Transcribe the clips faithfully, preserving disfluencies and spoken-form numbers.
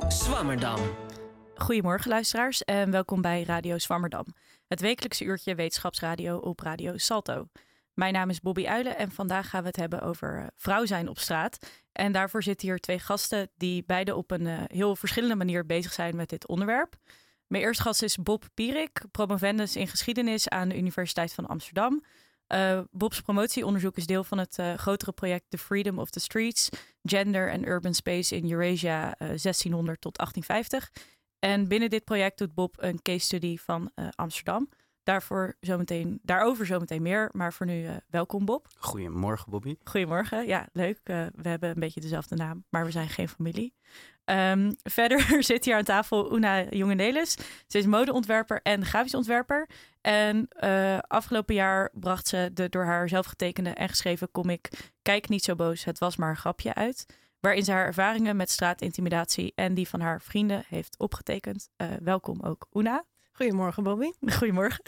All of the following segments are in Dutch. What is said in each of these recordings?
Zwammerdam. Goedemorgen luisteraars en welkom bij Radio Zwammerdam. Het wekelijkse uurtje wetenschapsradio op Radio Salto. Mijn naam is Bobby Uilen en vandaag gaan we het hebben over vrouw zijn op straat. En daarvoor zitten hier twee gasten die beide op een uh, heel verschillende manier bezig zijn met dit onderwerp. Mijn eerste gast is Bob Pierik, promovendus in geschiedenis aan de Universiteit van Amsterdam. Uh, Bob's promotieonderzoek is deel van het uh, grotere project The Freedom of the Streets, Gender and Urban Space in Eurasia uh, zestienhonderd tot achttienvijftig. En binnen dit project doet Bob een case study van uh, Amsterdam. Daarvoor zometeen, daarover zometeen meer, maar voor nu uh, welkom Bob. Goedemorgen Bobby. Goedemorgen, ja leuk. Uh, we hebben een beetje dezelfde naam, maar we zijn geen familie. Um, verder zit hier aan tafel Una Jongenelis. Ze is modeontwerper en grafisch ontwerper. En uh, afgelopen jaar bracht ze de door haar zelf getekende en geschreven comic Kijk niet zo boos, het was maar een grapje uit. Waarin ze haar ervaringen met straatintimidatie en die van haar vrienden heeft opgetekend. Uh, welkom ook Una. Goedemorgen Bobby. Goedemorgen.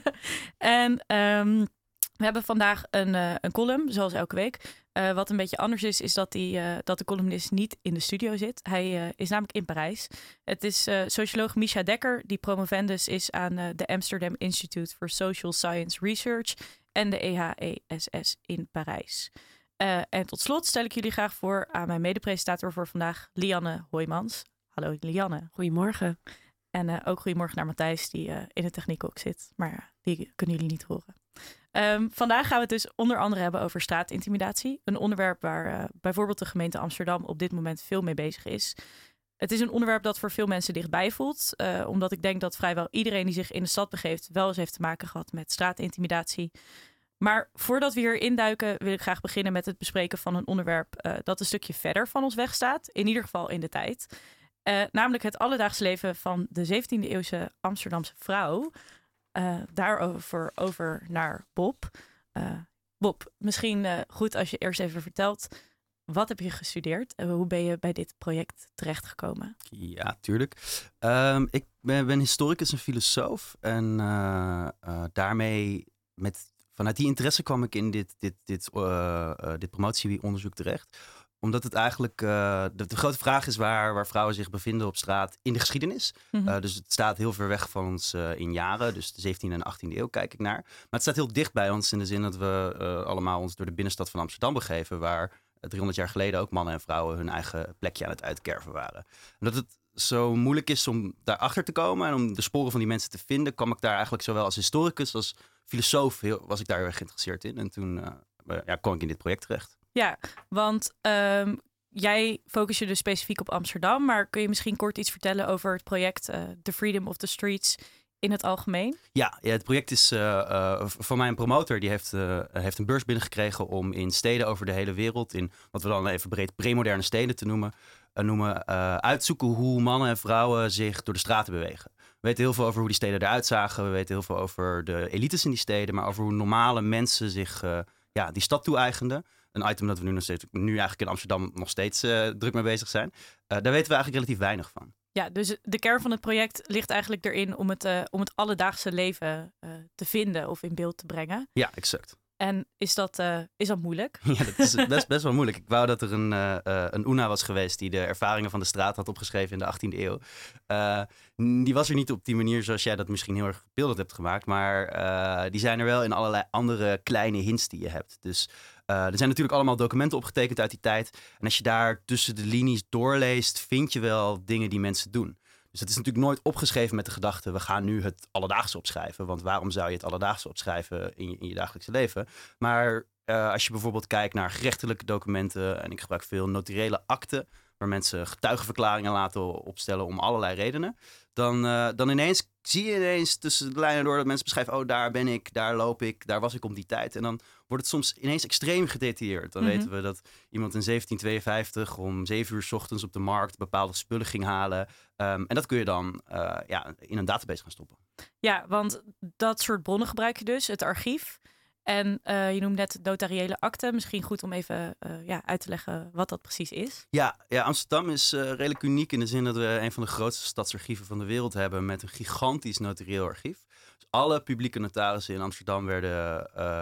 en um, we hebben vandaag een, uh, een column, zoals elke week. Uh, wat een beetje anders is, is dat, die, uh, dat de columnist niet in de studio zit. Hij uh, is namelijk in Parijs. Het is uh, socioloog Misha Dekker, die promovendus is aan uh, de Amsterdam Institute for Social Science Research en de E H E S S in Parijs. Uh, en tot slot stel ik jullie graag voor aan mijn medepresentator voor vandaag, Lianne Hoijmans. Hallo Lianne. Goedemorgen. En uh, ook goedemorgen naar Matthijs, die uh, in de techniek ook zit. Maar die kunnen jullie niet horen. Um, vandaag gaan we het dus onder andere hebben over straatintimidatie. Een onderwerp waar uh, bijvoorbeeld de gemeente Amsterdam op dit moment veel mee bezig is. Het is een onderwerp dat voor veel mensen dichtbij voelt. Uh, omdat ik denk dat vrijwel iedereen die zich in de stad begeeft wel eens heeft te maken gehad met straatintimidatie. Maar voordat we hier induiken wil ik graag beginnen met het bespreken van een onderwerp uh, dat een stukje verder van ons wegstaat. In ieder geval in de tijd. Uh, namelijk het alledaagse leven van de zeventiende eeuwse Amsterdamse vrouw. Uh, daarover over naar Bob. Uh, Bob, misschien uh, goed als je eerst even vertelt. Wat heb je gestudeerd? En hoe ben je bij dit project terechtgekomen? Ja, tuurlijk. Um, ik ben, ben historicus en filosoof. En uh, uh, daarmee, met, vanuit die interesse kwam ik in dit, dit, dit, uh, uh, dit promotieonderzoek terecht. Omdat het eigenlijk, uh, de, de grote vraag is waar, waar vrouwen zich bevinden op straat in de geschiedenis. Mm-hmm. Uh, dus het staat heel ver weg van ons uh, in jaren. Dus de zeventiende en achttiende eeuw kijk ik naar. Maar het staat heel dicht bij ons in de zin dat we uh, allemaal ons door de binnenstad van Amsterdam begeven. Waar driehonderd jaar geleden ook mannen en vrouwen hun eigen plekje aan het uitkerven waren. En dat het zo moeilijk is om daarachter te komen en om de sporen van die mensen te vinden, kwam ik daar eigenlijk zowel als historicus als filosoof, heel, was ik daar heel erg geïnteresseerd in. En toen uh, ja, kwam ik in dit project terecht. Ja, want um, jij focus je dus specifiek op Amsterdam. Maar kun je misschien kort iets vertellen over het project uh, The Freedom of the Streets in het algemeen? Ja, ja het project is uh, uh, van mijn promotor. Die heeft, uh, heeft een beurs binnengekregen om in steden over de hele wereld, in wat we dan even breed premoderne steden te noemen, uh, noemen uh, uitzoeken hoe mannen en vrouwen zich door de straten bewegen. We weten heel veel over hoe die steden eruit zagen. We weten heel veel over de elites in die steden, maar over hoe normale mensen zich uh, ja, die stad toe-eigenden. Een item dat we nu, nog steeds, nu eigenlijk in Amsterdam nog steeds uh, druk mee bezig zijn. Uh, daar weten we eigenlijk relatief weinig van. Ja, dus de kern van het project ligt eigenlijk erin om het, uh, om het alledaagse leven uh, te vinden of in beeld te brengen. Ja, exact. En is dat, uh, is dat moeilijk? Ja, dat is best, best wel moeilijk. Ik wou dat er een, uh, uh, een Una was geweest die de ervaringen van de straat had opgeschreven in de achttiende eeuw. Uh, die was er niet op die manier zoals jij dat misschien heel erg beeldend hebt gemaakt. Maar uh, die zijn er wel in allerlei andere kleine hints die je hebt. Dus uh, er zijn natuurlijk allemaal documenten opgetekend uit die tijd. En als je daar tussen de linies doorleest, vind je wel dingen die mensen doen. Dus het is natuurlijk nooit opgeschreven met de gedachte, we gaan nu het alledaagse opschrijven. Want waarom zou je het alledaagse opschrijven in je, in je dagelijkse leven? Maar uh, als je bijvoorbeeld kijkt naar gerechtelijke documenten, en ik gebruik veel notariële akten, waar mensen getuigenverklaringen laten opstellen om allerlei redenen. Dan, uh, dan ineens zie je ineens tussen de lijnen door dat mensen beschrijven, oh daar ben ik, daar loop ik, daar was ik om die tijd. En dan wordt het soms ineens extreem gedetailleerd. Dan mm-hmm. weten we dat iemand in zeventien tweeënvijftig om zeven uur 's ochtends op de markt bepaalde spullen ging halen. Um, en dat kun je dan uh, ja, in een database gaan stoppen. Ja, want dat soort bronnen gebruik je dus, het archief. En uh, je noemt net notariële akte. Misschien goed om even uh, ja, uit te leggen wat dat precies is. Ja, ja Amsterdam is uh, redelijk uniek in de zin dat we een van de grootste stadsarchieven van de wereld hebben met een gigantisch notarieel archief. Dus alle publieke notarissen in Amsterdam werden uh,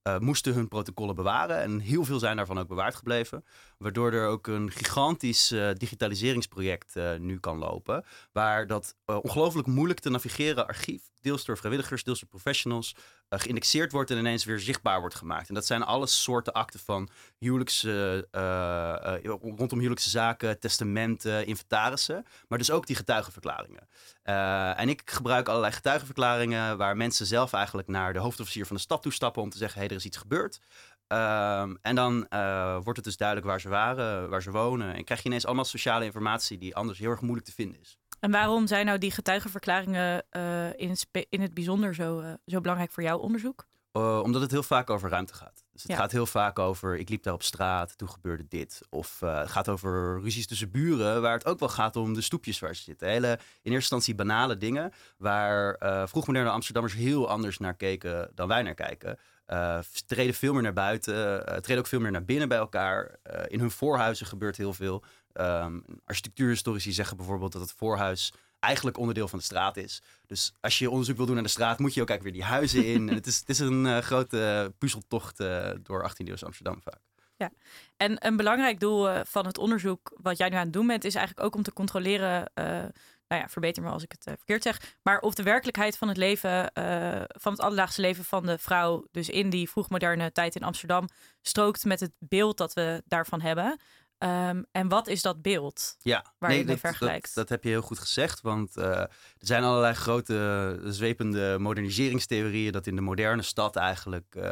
uh, moesten hun protocollen bewaren. En heel veel zijn daarvan ook bewaard gebleven. Waardoor er ook een gigantisch uh, digitaliseringsproject uh, nu kan lopen. Waar dat uh, ongelooflijk moeilijk te navigeren archief, deels door vrijwilligers, deels door professionals, uh, geïndexeerd wordt en ineens weer zichtbaar wordt gemaakt. En dat zijn alle soorten akten van huwelijks, uh, uh, uh, rondom huwelijkse zaken, testamenten, inventarissen. Maar dus ook die getuigenverklaringen. Uh, en ik gebruik allerlei getuigenverklaringen waar mensen zelf eigenlijk naar de hoofdofficier van de stad toestappen om te zeggen, hé, hey, er is iets gebeurd. Um, en dan uh, wordt het dus duidelijk waar ze waren, waar ze wonen. En krijg je ineens allemaal sociale informatie die anders heel erg moeilijk te vinden is. En waarom zijn nou die getuigenverklaringen uh, in, het spe- in het bijzonder zo, uh, zo belangrijk voor jouw onderzoek? Uh, omdat het heel vaak over ruimte gaat. Dus het ja. gaat heel vaak over, ik liep daar op straat, toen gebeurde dit. Of uh, het gaat over ruzies tussen buren, waar het ook wel gaat om de stoepjes waar ze zitten. Hele, in eerste instantie banale dingen, waar uh, vroegmoderne Amsterdammers heel anders naar keken dan wij naar kijken. Uh, treden veel meer naar buiten, uh, treden ook veel meer naar binnen bij elkaar. Uh, in hun voorhuizen gebeurt heel veel. Um, architectuurhistorici zeggen bijvoorbeeld dat het voorhuis eigenlijk onderdeel van de straat is. Dus als je onderzoek wil doen naar de straat, moet je ook eigenlijk weer die huizen in. En het is, het is een uh, grote puzzeltocht uh, door achttiende-eeuwse Amsterdam vaak. Ja, en een belangrijk doel uh, van het onderzoek wat jij nu aan het doen bent, is eigenlijk ook om te controleren, uh, nou ja, verbeter me als ik het uh, verkeerd zeg, maar of de werkelijkheid van het leven, uh, van het alledaagse leven van de vrouw, dus in die vroegmoderne tijd in Amsterdam, strookt met het beeld dat we daarvan hebben. Um, en wat is dat beeld ja, waar nee, je mee dat, vergelijkt? Dat, dat heb je heel goed gezegd, want uh, er zijn allerlei grote zwepende moderniseringstheorieën dat in de moderne stad eigenlijk uh,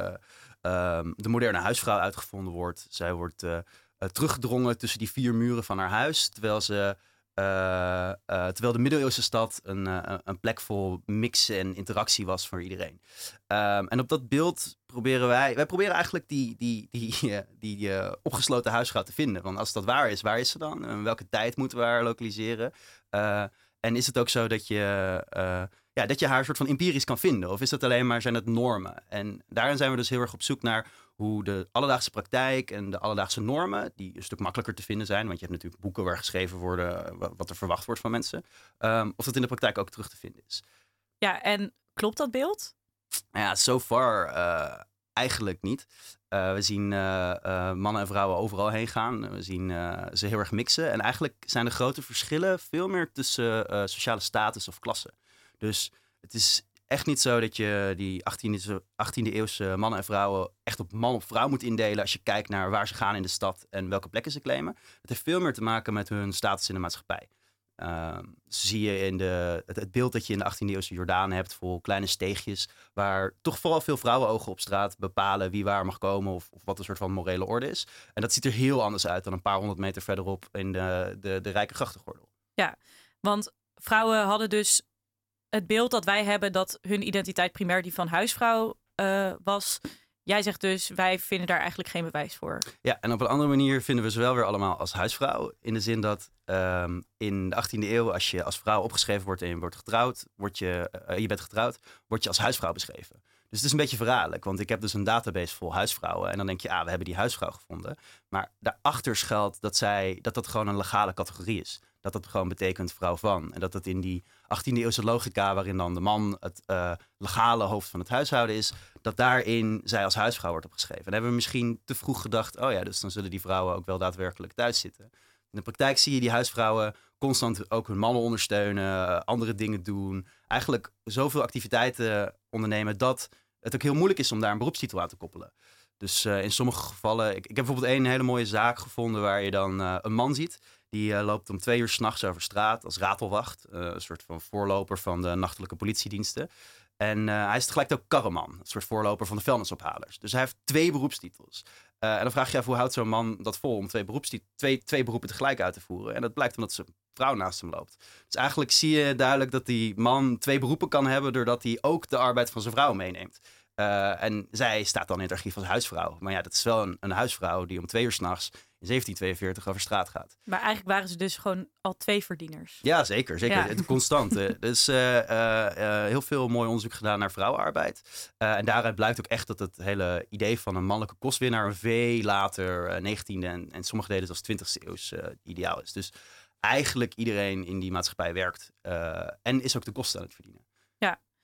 um, de moderne huisvrouw uitgevonden wordt. Zij wordt uh, uh, teruggedrongen tussen die vier muren van haar huis, terwijl ze Uh, uh, terwijl de middeleeuwse stad een, uh, een plek vol mix en interactie was voor iedereen. Um, en op dat beeld proberen wij... Wij proberen eigenlijk die, die, die, die, die uh, opgesloten huisvrouw te vinden. Want als dat waar is, waar is ze dan? In welke tijd moeten we haar lokaliseren? Uh, en is het ook zo dat je, uh, ja, dat je haar soort van empirisch kan vinden? Of is dat alleen maar, zijn het normen? En daarin zijn we dus heel erg op zoek naar hoe de alledaagse praktijk en de alledaagse normen, die een stuk makkelijker te vinden zijn, want je hebt natuurlijk boeken waar geschreven worden wat er verwacht wordt van mensen, um, of dat in de praktijk ook terug te vinden is. Ja, en klopt dat beeld? Nou ja, so far uh, eigenlijk niet. Uh, we zien uh, uh, mannen en vrouwen overal heen gaan. We zien uh, ze heel erg mixen. En eigenlijk zijn de grote verschillen veel meer tussen uh, sociale status of klasse. Dus het is echt niet zo dat je die achttiende-eeuwse mannen en vrouwen echt op man of vrouw moet indelen als je kijkt naar waar ze gaan in de stad en welke plekken ze claimen. Het heeft veel meer te maken met hun status in de maatschappij. Uh, zie je in de, het, het beeld dat je in de achttiende-eeuwse Jordaan hebt, vol kleine steegjes, waar toch vooral veel vrouwenogen op straat bepalen wie waar mag komen of, of wat een soort van morele orde is. En dat ziet er heel anders uit dan een paar honderd meter verderop in de, de, de rijke grachtengordel. Ja, want vrouwen hadden dus het beeld dat wij hebben dat hun identiteit primair die van huisvrouw uh, was. Jij zegt dus, wij vinden daar eigenlijk geen bewijs voor. Ja, en op een andere manier vinden we ze wel weer allemaal als huisvrouw. In de zin dat um, in de achttiende eeuw, als je als vrouw opgeschreven wordt en je wordt getrouwd, word je, uh, je bent getrouwd, word je als huisvrouw beschreven. Dus het is een beetje verraderlijk, want ik heb dus een database vol huisvrouwen. En dan denk je, ah, we hebben die huisvrouw gevonden. Maar daarachter schuilt dat zij, dat dat gewoon een legale categorie is. Dat dat gewoon betekent vrouw van. En dat dat in die achttiende-eeuwse logica, waarin dan de man het uh, legale hoofd van het huishouden is, dat daarin zij als huisvrouw wordt opgeschreven. En dan hebben we misschien te vroeg gedacht, oh ja, dus dan zullen die vrouwen ook wel daadwerkelijk thuis zitten. In de praktijk zie je die huisvrouwen constant ook hun mannen ondersteunen, andere dingen doen. Eigenlijk zoveel activiteiten ondernemen dat het ook heel moeilijk is om daar een beroepstitel aan te koppelen. Dus uh, in sommige gevallen, ik, ik heb bijvoorbeeld één hele mooie zaak gevonden waar je dan uh, een man ziet. Die uh, loopt om twee uur 's nachts over straat als ratelwacht. Uh, een soort van voorloper van de nachtelijke politiediensten. En uh, hij is tegelijk ook karreman. Een soort voorloper van de vuilnisophalers. Dus hij heeft twee beroepstitels. Uh, en dan vraag je je af, hoe houdt zo'n man dat vol om twee, twee, twee beroepen tegelijk uit te voeren? En dat blijkt omdat zijn vrouw naast hem loopt. Dus eigenlijk zie je duidelijk dat die man twee beroepen kan hebben, doordat hij ook de arbeid van zijn vrouw meeneemt. Uh, en zij staat dan in het archief als huisvrouw. Maar ja, dat is wel een, een huisvrouw die om twee uur 's nachts in zeventien tweeënveertig over straat gaat. Maar eigenlijk waren ze dus gewoon al twee verdieners. Ja, zeker. zeker. Ja. Het constant. Er is uh, uh, uh, heel veel mooi onderzoek gedaan naar vrouwenarbeid. Uh, en daaruit blijkt ook echt dat het hele idee van een mannelijke kostwinnaar een veel later uh, negentiende en, en sommige delen zelfs twintigste eeuws uh, ideaal is. Dus eigenlijk iedereen in die maatschappij werkt uh, en is ook de kosten aan het verdienen. Ja.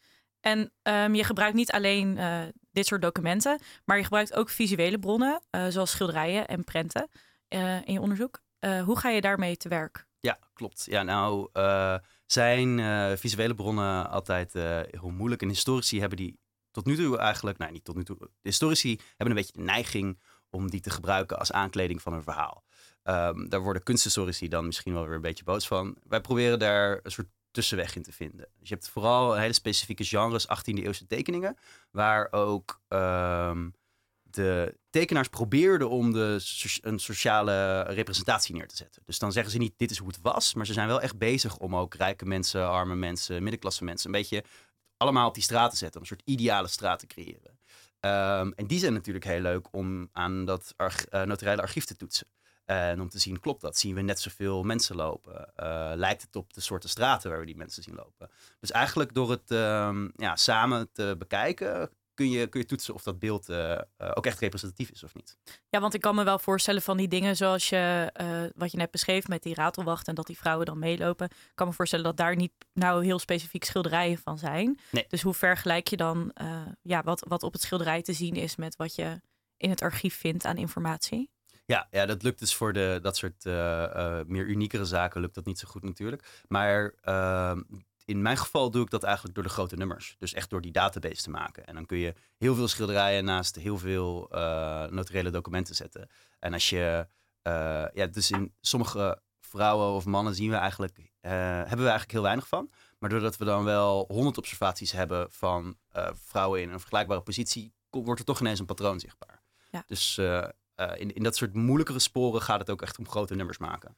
En um, je gebruikt niet alleen uh, dit soort documenten, maar je gebruikt ook visuele bronnen, uh, zoals schilderijen en prenten uh, in je onderzoek. Uh, hoe ga je daarmee te werk? Ja, klopt. Ja, nou uh, zijn uh, visuele bronnen altijd uh, heel moeilijk. En historici hebben die tot nu toe eigenlijk, nou niet tot nu toe, de historici hebben een beetje de neiging om die te gebruiken als aankleding van een verhaal. Um, daar worden kunsthistorici dan misschien wel weer een beetje boos van. Wij proberen daar een soort tussenweg in te vinden. Dus je hebt vooral hele specifieke genres, achttiende eeuwse tekeningen, waar ook um, de tekenaars probeerden om de so- een sociale representatie neer te zetten. Dus dan zeggen ze niet dit is hoe het was, maar ze zijn wel echt bezig om ook rijke mensen, arme mensen, middenklasse mensen een beetje allemaal op die straat te zetten, om een soort ideale straat te creëren. Um, en die zijn natuurlijk heel leuk om aan dat arch- uh, notariële archief te toetsen. En om te zien, klopt dat? Zien we net zoveel mensen lopen? Uh, lijkt het op de soorten straten waar we die mensen zien lopen? Dus eigenlijk door het um, ja, samen te bekijken, kun je, kun je toetsen of dat beeld uh, uh, ook echt representatief is of niet. Ja, want ik kan me wel voorstellen van die dingen zoals je, uh, wat je net beschreef met die ratelwacht en dat die vrouwen dan meelopen. Ik kan me voorstellen dat daar niet nou heel specifiek schilderijen van zijn. Nee. Dus hoe vergelijk je dan uh, ja, wat, wat op het schilderij te zien is met wat je in het archief vindt aan informatie? Ja, ja, dat lukt dus voor de, dat soort uh, uh, meer uniekere zaken lukt dat niet zo goed natuurlijk. Maar uh, in mijn geval doe ik dat eigenlijk door de grote nummers. Dus echt door die database te maken. En dan kun je heel veel schilderijen naast heel veel uh, notariële documenten zetten. En als je, uh, ja, dus in sommige vrouwen of mannen zien we eigenlijk, uh, hebben we eigenlijk heel weinig van. Maar doordat we dan wel honderd observaties hebben van uh, vrouwen in een vergelijkbare positie, wordt er toch ineens een patroon zichtbaar. Ja. Dus uh, uh, in, in dat soort moeilijkere sporen gaat het ook echt om grote nummers maken.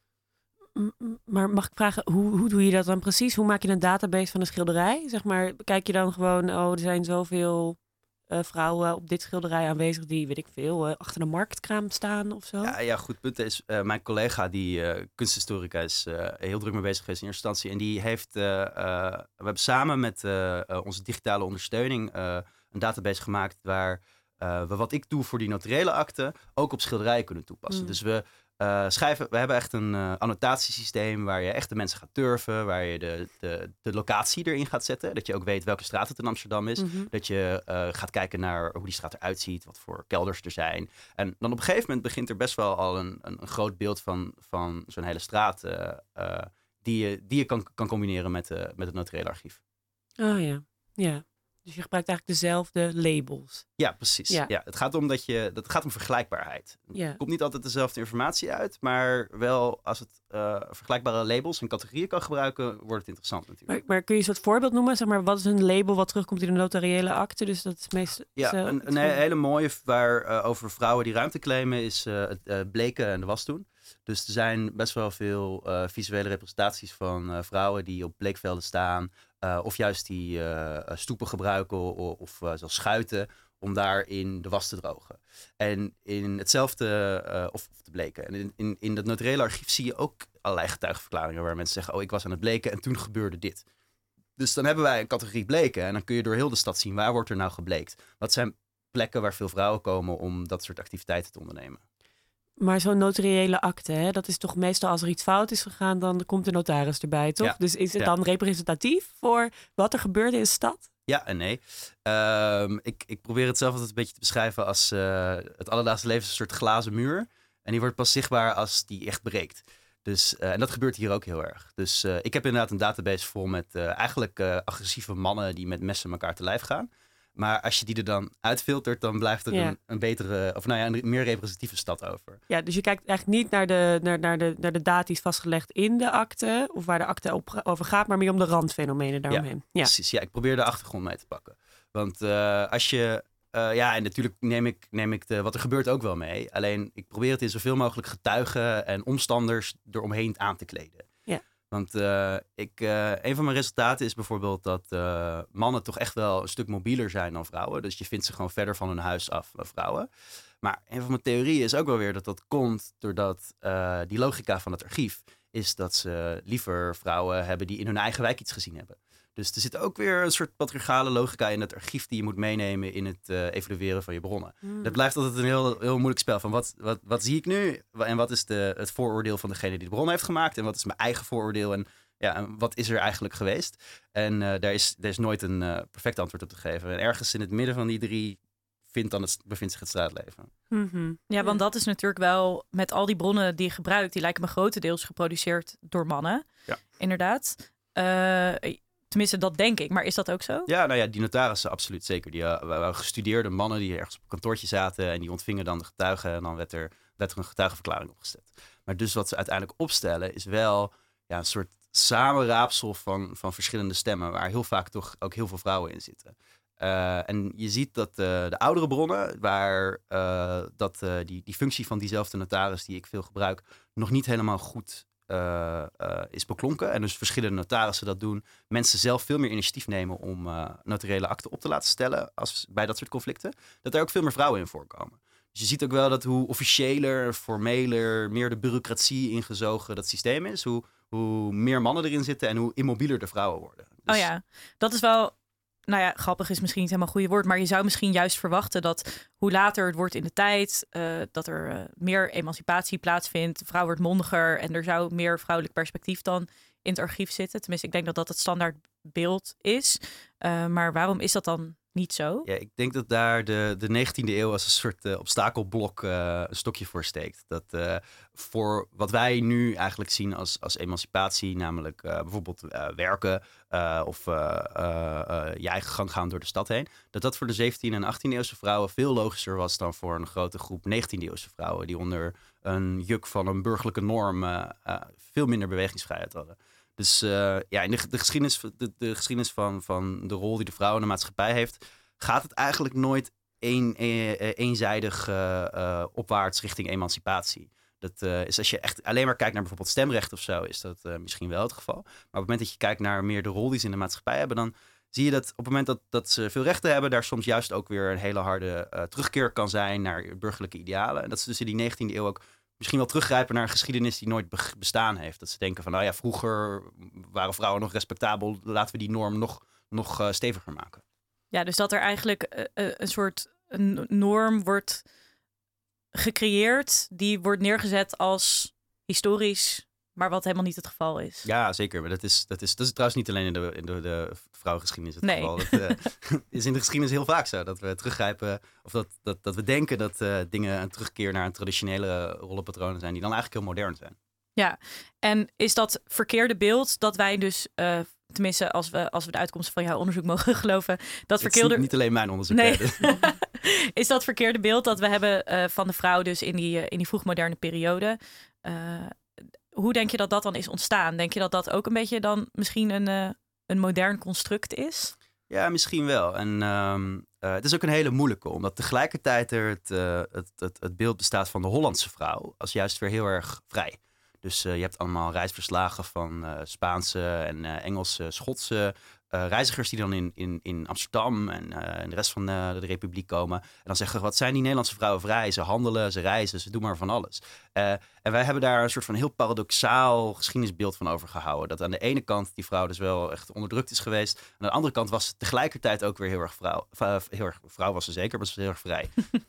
Maar mag ik vragen, hoe, hoe doe je dat dan precies? Hoe maak je een database van een schilderij? Zeg maar, kijk je dan gewoon, oh, er zijn zoveel uh, vrouwen op dit schilderij aanwezig die, weet ik veel, uh, achter een marktkraam staan of zo? Ja, ja goed punt is, uh, mijn collega die uh, kunsthistorica is uh, heel druk mee bezig geweest in eerste instantie. En die heeft, uh, uh, we hebben samen met uh, uh, onze digitale ondersteuning uh, een database gemaakt waar uh, we wat ik doe voor die notariële akte ook op schilderijen kunnen toepassen. Mm. Dus we Uh, schrijven, we hebben echt een uh, annotatiesysteem waar je echt de mensen gaat turven, waar je de, de, de locatie erin gaat zetten. Dat je ook weet welke straat het in Amsterdam is. Mm-hmm. Dat je uh, gaat kijken naar hoe die straat eruit ziet, wat voor kelders er zijn. En dan op een gegeven moment begint er best wel al een, een, een groot beeld van, van zo'n hele straat uh, uh, die je, die je kan, kan combineren met, uh, met het notariële archief. Oh ja, ja. Dus je gebruikt eigenlijk dezelfde labels. Ja, precies. Ja. Ja, het gaat om dat je, dat gaat om vergelijkbaarheid. Ja. Er komt niet altijd dezelfde informatie uit, maar wel als het uh, vergelijkbare labels en categorieën kan gebruiken, wordt het interessant natuurlijk. Maar, maar kun je eens wat voorbeeld noemen? Zeg maar, wat is een label wat terugkomt in de notariële akte? Dus dat is meest. Ja, uh, een, een hele mooie waar uh, over vrouwen die ruimte claimen is uh, het uh, bleken en de was doen. Dus er zijn best wel veel uh, visuele representaties van uh, vrouwen die op bleekvelden staan. Uh, of juist die uh, stoepen gebruiken of, of uh, zelfs schuiten om daarin de was te drogen. En in hetzelfde, uh, of, of te bleken. En in, in, in dat notariële archief zie je ook allerlei getuigenverklaringen waar mensen zeggen, oh, ik was aan het bleken en toen gebeurde dit. Dus dan hebben wij een categorie bleken en dan kun je door heel de stad zien, waar wordt er nou gebleekt? Wat zijn plekken waar veel vrouwen komen om dat soort activiteiten te ondernemen? Maar zo'n notariële akte, hè, dat is toch meestal als er iets fout is gegaan, dan komt de notaris erbij, toch? Ja. Dus is het ja. dan representatief voor wat er gebeurde in de stad? Ja en nee. Um, ik, ik probeer het zelf altijd een beetje te beschrijven als uh, het alledaagse leven is een soort glazen muur. En die wordt pas zichtbaar als die echt breekt. Dus, uh, en dat gebeurt hier ook heel erg. Dus uh, ik heb inderdaad een database vol met uh, eigenlijk uh, agressieve mannen die met messen elkaar te lijf gaan. Maar als je die er dan uitfiltert, dan blijft er ja. een, een betere, of nou ja, een meer representatieve stad over. Ja, dus je kijkt eigenlijk niet naar de, naar, naar de, naar de data die is vastgelegd in de akte, of waar de akte op, over gaat, maar meer om de randfenomenen daaromheen. Ja, ja, precies. Ja, ik probeer de achtergrond mee te pakken. Want uh, als je, uh, ja, en natuurlijk neem ik, neem ik de, wat er gebeurt ook wel mee. Alleen, ik probeer het in zoveel mogelijk getuigen en omstanders eromheen aan te kleden. Ja. Want uh, ik, uh, een van mijn resultaten is bijvoorbeeld dat uh, mannen toch echt wel een stuk mobieler zijn dan vrouwen. Dus je vindt ze gewoon verder van hun huis af dan vrouwen. Maar een van mijn theorieën is ook wel weer dat dat komt doordat uh, die logica van het archief is dat ze liever vrouwen hebben die in hun eigen wijk iets gezien hebben. Dus er zit ook weer een soort patriarchale logica in het archief die je moet meenemen in het uh, evalueren van je bronnen. Mm. Dat blijft altijd een heel, heel moeilijk spel van wat, wat, wat zie ik nu en wat is de, het vooroordeel van degene die de bron heeft gemaakt en wat is mijn eigen vooroordeel en ja, en wat is er eigenlijk geweest? En uh, daar, is, daar is nooit een uh, perfect antwoord op te geven. En ergens in het midden van die drie vindt dan het, bevindt zich het straatleven. Mm-hmm. Ja, want dat is natuurlijk wel met al die bronnen die je gebruikt, die lijken me grotendeels geproduceerd door mannen. Ja. Inderdaad. Uh, tenminste, dat denk ik. Maar is dat ook zo? Ja, nou ja, die notarissen absoluut zeker. Die uh, waren gestudeerde mannen die ergens op een kantoortje zaten en die ontvingen dan de getuigen en dan werd er, werd er een getuigenverklaring opgesteld. Maar dus wat ze uiteindelijk opstellen is wel ja, een soort samenraapsel van, van verschillende stemmen, waar heel vaak toch ook heel veel vrouwen in zitten. Uh, en je ziet dat uh, de oudere bronnen, waar uh, dat, uh, die, die functie van diezelfde notaris die ik veel gebruik, nog niet helemaal goed uh, uh, is beklonken. En dus verschillende notarissen dat doen. Mensen zelf veel meer initiatief nemen om uh, notariële akten op te laten stellen als bij dat soort conflicten. Dat er ook veel meer vrouwen in voorkomen. Dus je ziet ook wel dat hoe officiëler, formeler, meer de bureaucratie ingezogen dat systeem is, hoe, hoe meer mannen erin zitten en hoe immobieler de vrouwen worden. Dus... Oh ja, dat is wel... Nou ja, grappig is misschien niet helemaal een goede woord, maar je zou misschien juist verwachten dat hoe later het wordt in de tijd, uh, dat er uh, meer emancipatie plaatsvindt, de vrouw wordt mondiger en er zou meer vrouwelijk perspectief dan in het archief zitten. Tenminste, ik denk dat dat het standaard beeld is. Uh, maar waarom is dat dan niet zo? Ja, ik denk dat daar de, de negentiende eeuw als een soort uh, obstakelblok uh, een stokje voor steekt. Dat uh, voor wat wij nu eigenlijk zien als, als emancipatie, namelijk uh, bijvoorbeeld uh, werken uh, of uh, uh, uh, je eigen gang gaan door de stad heen, dat dat voor de zeventiende en achttiende eeuwse vrouwen veel logischer was dan voor een grote groep negentiende eeuwse vrouwen die onder een juk van een burgerlijke norm uh, uh, veel minder bewegingsvrijheid hadden. Dus uh, ja, in de, de geschiedenis, de, de geschiedenis van, van de rol die de vrouw in de maatschappij heeft, gaat het eigenlijk nooit een, een, eenzijdig uh, uh, opwaarts richting emancipatie. Dat uh, is als je echt alleen maar kijkt naar bijvoorbeeld stemrecht of zo, is dat uh, misschien wel het geval. Maar op het moment dat je kijkt naar meer de rol die ze in de maatschappij hebben, dan zie je dat op het moment dat, dat ze veel rechten hebben, daar soms juist ook weer een hele harde uh, terugkeer kan zijn naar burgerlijke idealen. En dat ze dus in die negentiende eeuw ook misschien wel teruggrijpen naar een geschiedenis die nooit be- bestaan heeft. Dat ze denken van, nou ja, vroeger waren vrouwen nog respectabel, laten we die norm nog, nog uh, steviger maken. Ja, dus dat er eigenlijk uh, een soort een norm wordt gecreëerd, die wordt neergezet als historisch, maar wat helemaal niet het geval is. Ja, zeker. Maar dat is, dat is, dat is trouwens niet alleen in de, in de, de vrouwengeschiedenis het nee. geval. Dat uh, is in de geschiedenis heel vaak zo. Dat we teruggrijpen, of dat, dat, dat we denken dat uh, dingen een terugkeer naar een traditionele rollenpatronen zijn, die dan eigenlijk heel modern zijn. Ja, en is dat verkeerde beeld dat wij dus, uh, tenminste als we, als we de uitkomsten van jouw onderzoek mogen geloven, dat verkeerde... Het is niet, niet alleen mijn onderzoek. Nee. Is dat verkeerde beeld dat we hebben uh, van de vrouw dus in die, uh, in die vroegmoderne periode? Uh, hoe denk je dat dat dan is ontstaan? Denk je dat dat ook een beetje dan misschien een, uh, een modern construct is? Ja, misschien wel. En um, uh, het is ook een hele moeilijke, omdat tegelijkertijd er het, uh, het, het, het beeld bestaat van de Hollandse vrouw als juist weer heel erg vrij. Dus uh, je hebt allemaal reisverslagen van uh, Spaanse en uh, Engelse, Schotse uh, reizigers die dan in, in, in Amsterdam en uh, in de rest van uh, de Republiek komen. En dan zeggen, wat zijn die Nederlandse vrouwen vrij? Ze handelen, ze reizen, ze doen maar van alles. Uh, en wij hebben daar een soort van heel paradoxaal geschiedenisbeeld van overgehouden. Dat aan de ene kant die vrouw dus wel echt onderdrukt is geweest. Aan de andere kant was ze tegelijkertijd ook weer heel erg vrouw. Uh, heel erg vrouw was ze zeker, maar ze was heel erg vrij.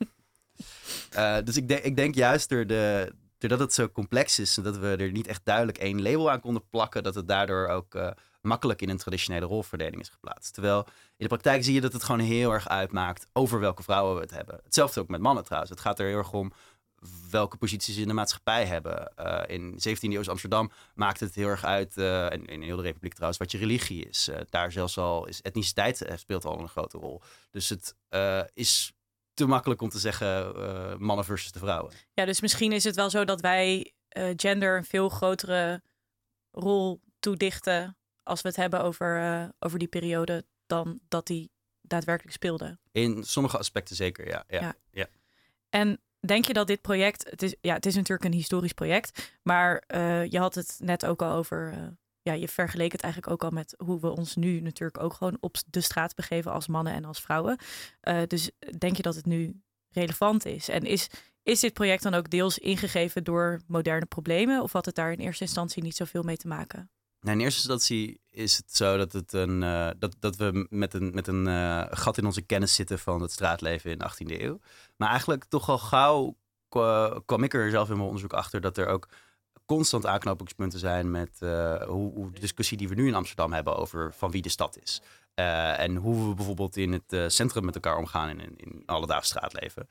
uh, dus ik, de, ik denk juist door de... Doordat het zo complex is en dat we er niet echt duidelijk één label aan konden plakken, dat het daardoor ook uh, makkelijk in een traditionele rolverdeling is geplaatst. Terwijl in de praktijk zie je dat het gewoon heel erg uitmaakt over welke vrouwen we het hebben. Hetzelfde ook met mannen trouwens. Het gaat er heel erg om welke posities ze in de maatschappij hebben. Uh, in zeventiende eeuws Amsterdam maakt het heel erg uit, uh, en in heel de Republiek trouwens, wat je religie is. Uh, daar zelfs al is etniciteit speelt al een grote rol. Dus het uh, is te makkelijk om te zeggen uh, mannen versus de vrouwen. Ja, dus misschien is het wel zo dat wij uh, gender een veel grotere rol toedichten als we het hebben over, uh, over die periode dan dat die daadwerkelijk speelde. In sommige aspecten zeker, ja. ja, ja. ja. En denk je dat dit project, het is, ja, het is natuurlijk een historisch project, maar uh, je had het net ook al over, uh, ja, je vergeleek het eigenlijk ook al met hoe we ons nu natuurlijk ook gewoon op de straat begeven als mannen en als vrouwen. Uh, dus denk je dat het nu relevant is? En is, is dit project dan ook deels ingegeven door moderne problemen of had het daar in eerste instantie niet zoveel mee te maken? Nou, in eerste instantie is het zo dat, het een, uh, dat, dat we met een, met een uh, gat in onze kennis zitten van het straatleven in de achttiende eeuw. Maar eigenlijk toch al gauw kwam ik er zelf in mijn onderzoek achter dat er ook constant aanknopingspunten zijn met uh, hoe, hoe de discussie die we nu in Amsterdam hebben over van wie de stad is. Uh, en hoe we bijvoorbeeld in het uh, centrum met elkaar omgaan in, in, in alledaags straatleven.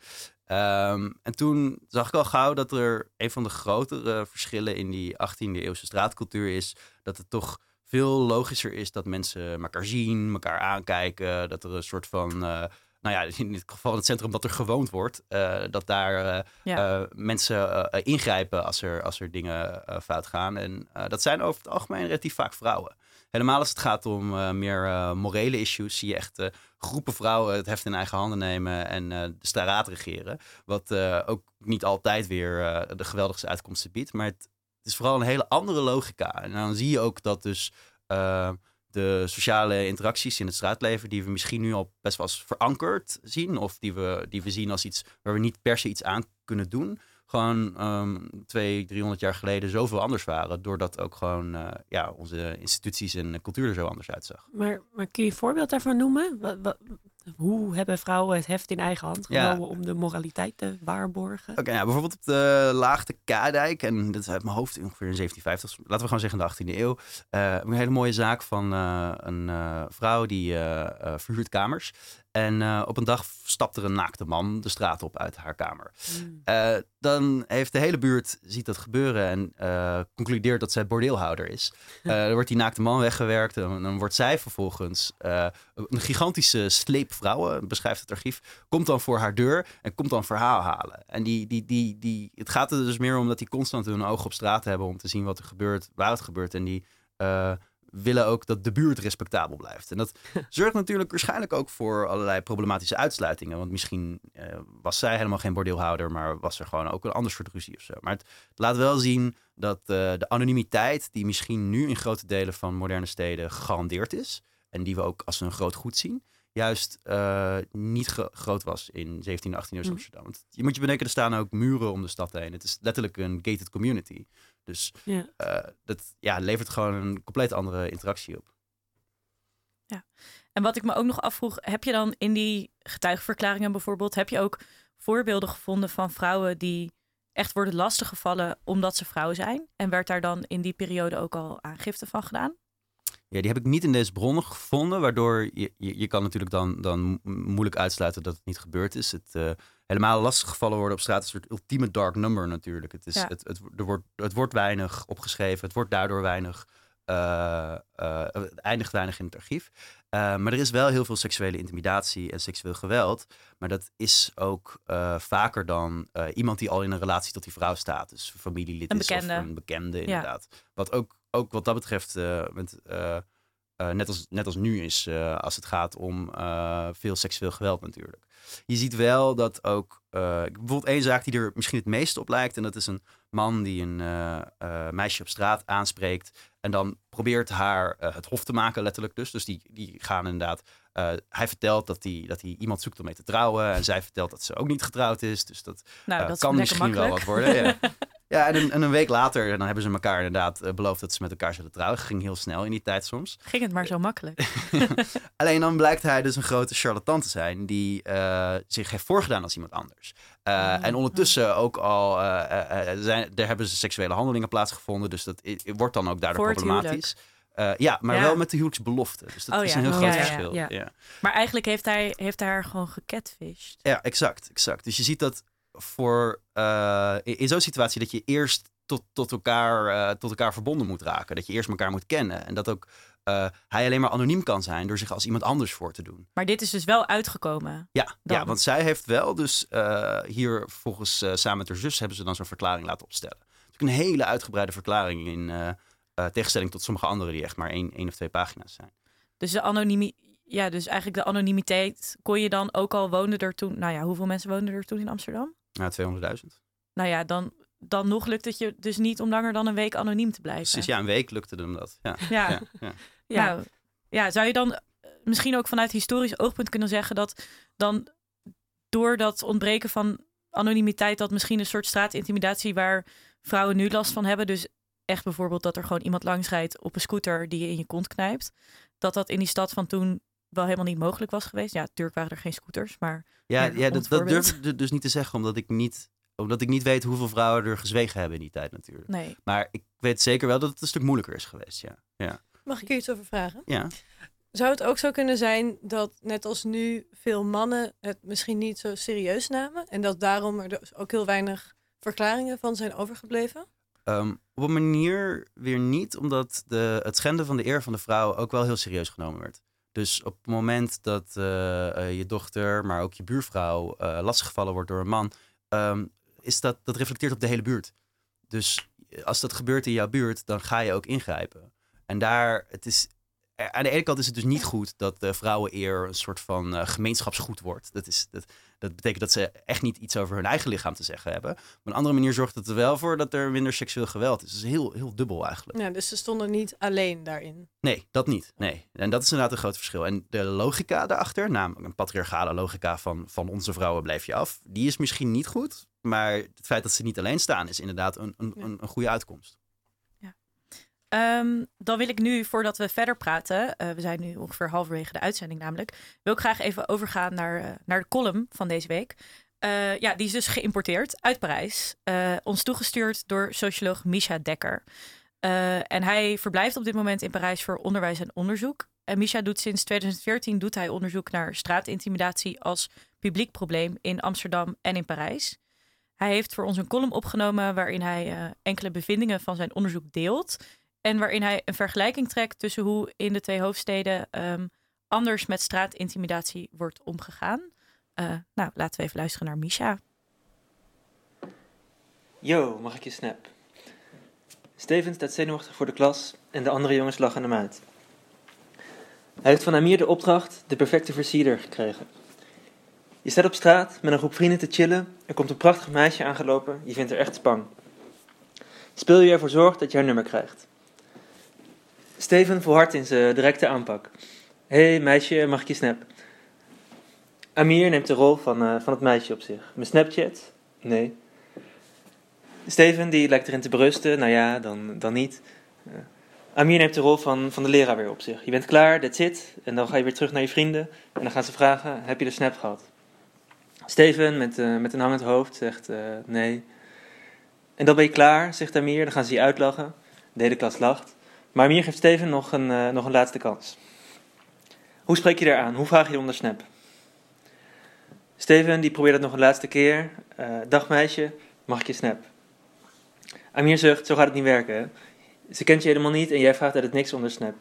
Um, en toen zag ik al gauw dat er een van de grotere verschillen in die achttiende eeuwse straatcultuur is. Dat het toch veel logischer is dat mensen elkaar zien, elkaar aankijken. Dat er een soort van, uh, nou ja, in dit geval in het centrum dat er gewoond wordt. Uh, dat daar uh, ja. uh, mensen uh, ingrijpen als er, als er dingen uh, fout gaan. En uh, dat zijn over het algemeen relatief vaak vrouwen. Helemaal als het gaat om uh, meer uh, morele issues, zie je echt uh, groepen vrouwen het heft in eigen handen nemen en uh, de straat regeren. Wat uh, ook niet altijd weer uh, de geweldigste uitkomsten biedt. Maar het, het is vooral een hele andere logica. En dan zie je ook dat dus uh, de sociale interacties in het straatleven, die we misschien nu al best wel als verankerd zien, of die we, die we zien als iets waar we niet per se iets aan kunnen doen, gewoon um, twee, driehonderd jaar geleden zoveel anders waren. Doordat ook gewoon uh, ja, onze instituties en cultuur er zo anders uitzag. Maar, maar kun je een voorbeeld daarvan noemen? Wat, wat, hoe hebben vrouwen het heft in eigen hand genomen ja. om de moraliteit te waarborgen? Oké, okay, ja, bijvoorbeeld op de Laagte Kadijk, en dat is uit mijn hoofd ongeveer in zeventienvijftig, laten we gewoon zeggen de achttiende eeuw. Uh, een hele mooie zaak van uh, een uh, vrouw die uh, uh, verhuurt kamers. En uh, op een dag stapt er een naakte man de straat op uit haar kamer. Mm. Uh, dan heeft de hele buurt ziet dat gebeuren en uh, concludeert dat zij bordeelhouder is. Uh, dan wordt die naakte man weggewerkt en dan wordt zij vervolgens uh, een gigantische sleep vrouwen, beschrijft het archief, komt dan voor haar deur en komt dan verhaal halen. En die, die, die, die, het gaat er dus meer om dat die constant hun ogen op straat hebben om te zien wat er gebeurt, waar het gebeurt. En die uh, willen ook dat de buurt respectabel blijft. En dat zorgt natuurlijk waarschijnlijk ook voor allerlei problematische uitsluitingen. Want misschien uh, was zij helemaal geen bordeelhouder, maar was er gewoon ook een ander soort ruzie of zo. Maar het, het laat wel zien dat uh, de anonimiteit, die misschien nu in grote delen van moderne steden gegarandeerd is, en die we ook als een groot goed zien, juist uh, niet ge- groot was in zeventiende, achttiende eeuw Amsterdam. Want je moet je bedenken, er staan ook muren om de stad heen. Het is letterlijk een gated community. Dus ja. Uh, dat ja, levert gewoon een compleet andere interactie op. Ja, en wat ik me ook nog afvroeg, heb je dan in die getuigenverklaringen bijvoorbeeld, heb je ook voorbeelden gevonden van vrouwen die echt worden lastiggevallen omdat ze vrouw zijn? En werd daar dan in die periode ook al aangifte van gedaan? Ja, die heb ik niet in deze bronnen gevonden, waardoor je, je, je kan natuurlijk dan, dan moeilijk uitsluiten dat het niet gebeurd is. Het uh, helemaal lastiggevallen worden op straat is een soort ultieme dark number natuurlijk. Het, is, ja. het, het, er wordt, het wordt weinig opgeschreven, het wordt daardoor weinig, uh, uh, het eindigt weinig in het archief. Uh, maar er is wel heel veel seksuele intimidatie en seksueel geweld. Maar dat is ook uh, vaker dan uh, iemand die al in een relatie tot die vrouw staat. Dus een familielid een is bekende. of een bekende inderdaad. Ja. Wat ook, ook wat dat betreft, uh, met, uh, uh, net, als, net als nu is uh, als het gaat om uh, veel seksueel geweld natuurlijk. Je ziet wel dat ook, uh, bijvoorbeeld één zaak die er misschien het meest op lijkt. En dat is een man die een uh, uh, meisje op straat aanspreekt. En dan probeert haar uh, het hof te maken, letterlijk dus. Dus die, die gaan inderdaad. Uh, hij vertelt dat hij dat hij iemand zoekt om mee te trouwen. En zij vertelt dat ze ook niet getrouwd is. Dus dat, nou, uh, dat kan misschien makkelijk. wel wat worden. Ja, ja en, een, en een week later dan hebben ze elkaar inderdaad uh, beloofd dat ze met elkaar zullen trouwen. Ging heel snel in die tijd soms. Ging het maar zo makkelijk. Alleen dan blijkt hij dus een grote charlatan te zijn die uh, zich heeft voorgedaan als iemand anders. Uh, oh, en ondertussen oh. ook al uh, uh, zijn, er hebben ze seksuele handelingen plaatsgevonden. Dus dat it, it wordt dan ook daardoor Voor problematisch. Uh, ja, maar ja. wel met de huwelijksbelofte. Dus dat oh, is ja. een heel oh, groot ja, verschil. Ja, ja. Ja. Maar eigenlijk heeft hij, heeft hij haar gewoon gecatfished. Ja, exact, exact. Dus je ziet dat voor uh, in, in zo'n situatie dat je eerst tot, tot, elkaar, uh, tot elkaar verbonden moet raken. Dat je eerst elkaar moet kennen. En dat ook uh, hij alleen maar anoniem kan zijn door zich als iemand anders voor te doen. Maar dit is dus wel uitgekomen? Ja, ja want zij heeft wel dus uh, hier volgens uh, samen met haar zus hebben ze dan zo'n verklaring laten opstellen. Dus een hele uitgebreide verklaring in uh, uh, tegenstelling tot sommige anderen die echt maar één, één of twee pagina's zijn. Dus de anonimie, ja, dus eigenlijk de anonimiteit kon je dan ook al woonden er toen. Nou ja, hoeveel mensen woonden er toen in Amsterdam? Nou, tweehonderdduizend. Nou ja, dan, dan nog lukt het je dus niet om langer dan een week anoniem te blijven. Precies, ja, een week lukte hem dat. Ja, ja. ja, ja. ja. Nou, ja, zou je dan misschien ook vanuit historisch oogpunt kunnen zeggen dat dan door dat ontbreken van anonimiteit, dat misschien een soort straatintimidatie waar vrouwen nu last van hebben, dus echt bijvoorbeeld dat er gewoon iemand langs rijdt op een scooter die je in je kont knijpt, dat dat in die stad van toen wel helemaal niet mogelijk was geweest. Ja, natuurlijk waren er geen scooters, maar... Ja, ja, ja dat, dat durf ik dus niet te zeggen, omdat ik niet omdat ik niet weet hoeveel vrouwen er gezwegen hebben in die tijd natuurlijk. Nee. Maar ik weet zeker wel dat het een stuk moeilijker is geweest, ja. ja. Mag ik hier iets over vragen? Ja. Zou het ook zo kunnen zijn dat, net als nu, veel mannen het misschien niet zo serieus namen? En dat daarom er dus ook heel weinig verklaringen van zijn overgebleven? Um, op een manier weer niet, omdat de, het schenden van de eer van de vrouw ook wel heel serieus genomen werd. Dus op het moment dat uh, uh, je dochter, maar ook je buurvrouw uh, lastiggevallen wordt door een man, um, is dat, dat reflecteert op de hele buurt. Dus als dat gebeurt in jouw buurt, dan ga je ook ingrijpen. En daar, het is, aan de ene kant is het dus niet goed dat de vrouweneer een soort van uh, gemeenschapsgoed wordt. Dat, is, dat, dat betekent dat ze echt niet iets over hun eigen lichaam te zeggen hebben. Op een andere manier zorgt het er wel voor dat er minder seksueel geweld is. Dat is heel, heel dubbel eigenlijk. Ja, dus ze stonden niet alleen daarin. Nee, dat niet. Nee. En dat is inderdaad een groot verschil. En de logica daarachter, namelijk een patriarchale logica van, van onze vrouwen blijf je af, die is misschien niet goed. Maar het feit dat ze niet alleen staan is inderdaad een, een, een, een goede uitkomst. Um, dan wil ik nu, voordat we verder praten, uh, we zijn nu ongeveer halverwege de uitzending namelijk, wil ik graag even overgaan naar, uh, naar de column van deze week. Uh, ja, die is dus geïmporteerd uit Parijs. Uh, ons toegestuurd door socioloog Misha Dekker. Uh, en hij verblijft op dit moment in Parijs voor onderwijs en onderzoek. En Misha doet sinds twintig veertien doet hij onderzoek naar straatintimidatie als publiek probleem in Amsterdam en in Parijs. Hij heeft voor ons een column opgenomen waarin hij uh, enkele bevindingen van zijn onderzoek deelt. En waarin hij een vergelijking trekt tussen hoe in de twee hoofdsteden um, anders met straatintimidatie wordt omgegaan. Uh, nou, laten we even luisteren naar Misha. Yo, mag ik je snap? Steven staat zenuwachtig voor de klas en de andere jongens lachen hem uit. Hij heeft van Amir de opdracht de perfecte versierder gekregen. Je staat op straat met een groep vrienden te chillen. Er komt een prachtig meisje aangelopen. Je vindt haar echt spang. Speel je ervoor zorgt dat je haar nummer krijgt. Steven volhardt in zijn directe aanpak. Hé hey, meisje, mag ik je snap? Amir neemt de rol van, uh, van het meisje op zich. Mijn Snapchat? Nee. Steven die lijkt erin te berusten. Nou ja, dan, dan niet. Uh, Amir neemt de rol van, van de leraar weer op zich. Je bent klaar, that's it. En dan ga je weer terug naar je vrienden. En dan gaan ze vragen, heb je de snap gehad? Steven met, uh, met een hangend hoofd zegt uh, nee. En dan ben je klaar, zegt Amir. Dan gaan ze je uitlachen. De hele klas lacht. Maar Amir geeft Steven nog een, uh, nog een laatste kans. Hoe spreek je daar aan? Hoe vraag je om de snap? Steven die probeert het nog een laatste keer. Uh, dag meisje, mag ik je snap? Amir zucht, zo gaat het niet werken. Hè? Ze kent je helemaal niet en jij vraagt uit het niks om de snap.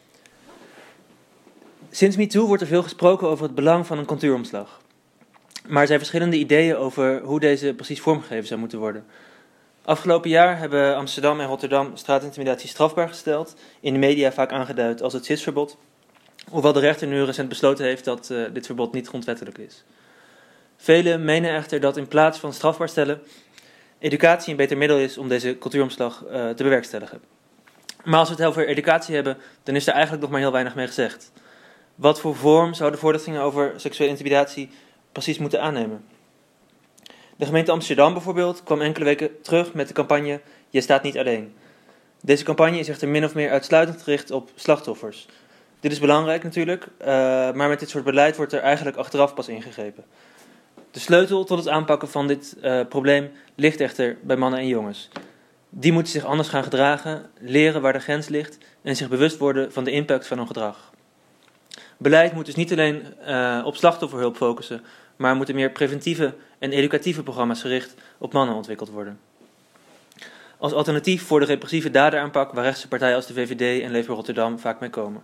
Sinds MeToo wordt er veel gesproken over het belang van een cultuuromslag. Maar er zijn verschillende ideeën over hoe deze precies vormgegeven zou moeten worden. Afgelopen jaar hebben Amsterdam en Rotterdam straatintimidatie strafbaar gesteld. In de media vaak aangeduid als het S I S-verbod. Hoewel de rechter nu recent besloten heeft dat uh, dit verbod niet grondwettelijk is. Velen menen echter dat in plaats van strafbaar stellen, educatie een beter middel is om deze cultuuromslag uh, te bewerkstelligen. Maar als we het over educatie hebben, dan is er eigenlijk nog maar heel weinig mee gezegd. Wat voor vorm zou de voorlichtingen over seksuele intimidatie precies moeten aannemen? De gemeente Amsterdam bijvoorbeeld kwam enkele weken terug met de campagne Je staat niet alleen. Deze campagne is echter min of meer uitsluitend gericht op slachtoffers. Dit is belangrijk natuurlijk, uh, maar met dit soort beleid wordt er eigenlijk achteraf pas ingegrepen. De sleutel tot het aanpakken van dit uh, probleem ligt echter bij mannen en jongens. Die moeten zich anders gaan gedragen, leren waar de grens ligt en zich bewust worden van de impact van hun gedrag. Beleid moet dus niet alleen uh, op slachtofferhulp focussen, maar moeten meer preventieve en educatieve programma's gericht op mannen ontwikkeld worden. Als alternatief voor de repressieve daderaanpak waar rechtse partijen als de V V D en Leefbaar Rotterdam vaak mee komen.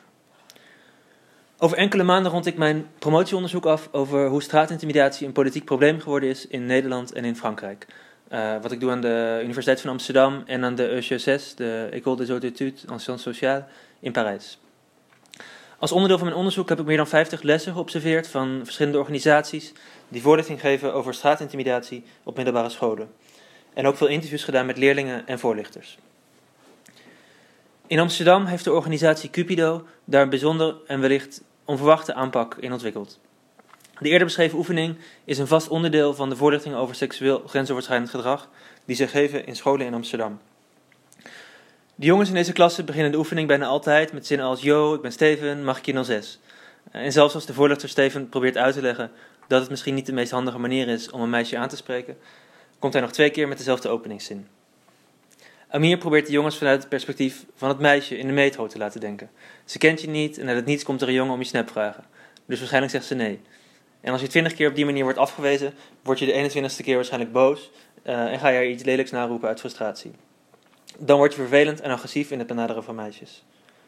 Over enkele maanden rond ik mijn promotieonderzoek af over hoe straatintimidatie een politiek probleem geworden is in Nederland en in Frankrijk. Uh, wat ik doe aan de Universiteit van Amsterdam en aan de E C S S, de École des Hautes Études en Sciences Sociales, in Parijs. Als onderdeel van mijn onderzoek heb ik meer dan vijftig lessen geobserveerd van verschillende organisaties die voorlichting geven over straatintimidatie op middelbare scholen. En ook veel interviews gedaan met leerlingen en voorlichters. In Amsterdam heeft de organisatie Cupido daar een bijzonder en wellicht onverwachte aanpak in ontwikkeld. De eerder beschreven oefening is een vast onderdeel van de voorlichting over seksueel grensoverschrijdend gedrag die ze geven in scholen in Amsterdam. De jongens in deze klasse beginnen de oefening bijna altijd met zinnen als yo, ik ben Steven, mag ik je dan zes? En zelfs als de voorlichter Steven probeert uit te leggen dat het misschien niet de meest handige manier is om een meisje aan te spreken, komt hij nog twee keer met dezelfde openingszin. Amir probeert de jongens vanuit het perspectief van het meisje in de metro te laten denken. Ze kent je niet en uit het niets komt er een jongen om je snap vragen. Dus waarschijnlijk zegt ze nee. En als je twintig keer op die manier wordt afgewezen, word je de eenentwintigste keer waarschijnlijk boos uh, en ga je er iets lelijks naroepen uit frustratie. Dan word je vervelend en agressief in het benaderen van meisjes.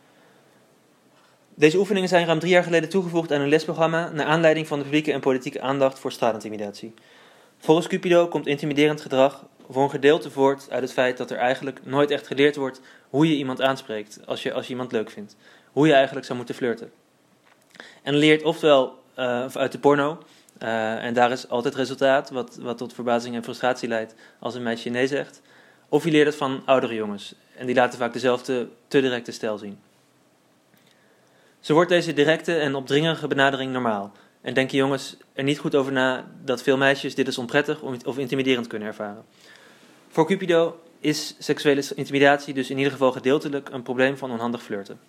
Deze oefeningen zijn ruim drie jaar geleden toegevoegd aan een lesprogramma naar aanleiding van de publieke en politieke aandacht voor straatintimidatie. Volgens Cupido komt intimiderend gedrag voor een gedeelte voort uit het feit dat er eigenlijk nooit echt geleerd wordt hoe je iemand aanspreekt als je, als je iemand leuk vindt. Hoe je eigenlijk zou moeten flirten. En leert ofwel uh, uit de porno, uh, en daar is altijd resultaat wat, wat tot verbazing en frustratie leidt als een meisje nee zegt. Of je leert het van oudere jongens en die laten vaak dezelfde te directe stijl zien. Zo wordt deze directe en opdringerige benadering normaal. En denken jongens er niet goed over na dat veel meisjes dit als onprettig of intimiderend kunnen ervaren. Voor Cupido is seksuele intimidatie dus in ieder geval gedeeltelijk een probleem van onhandig flirten.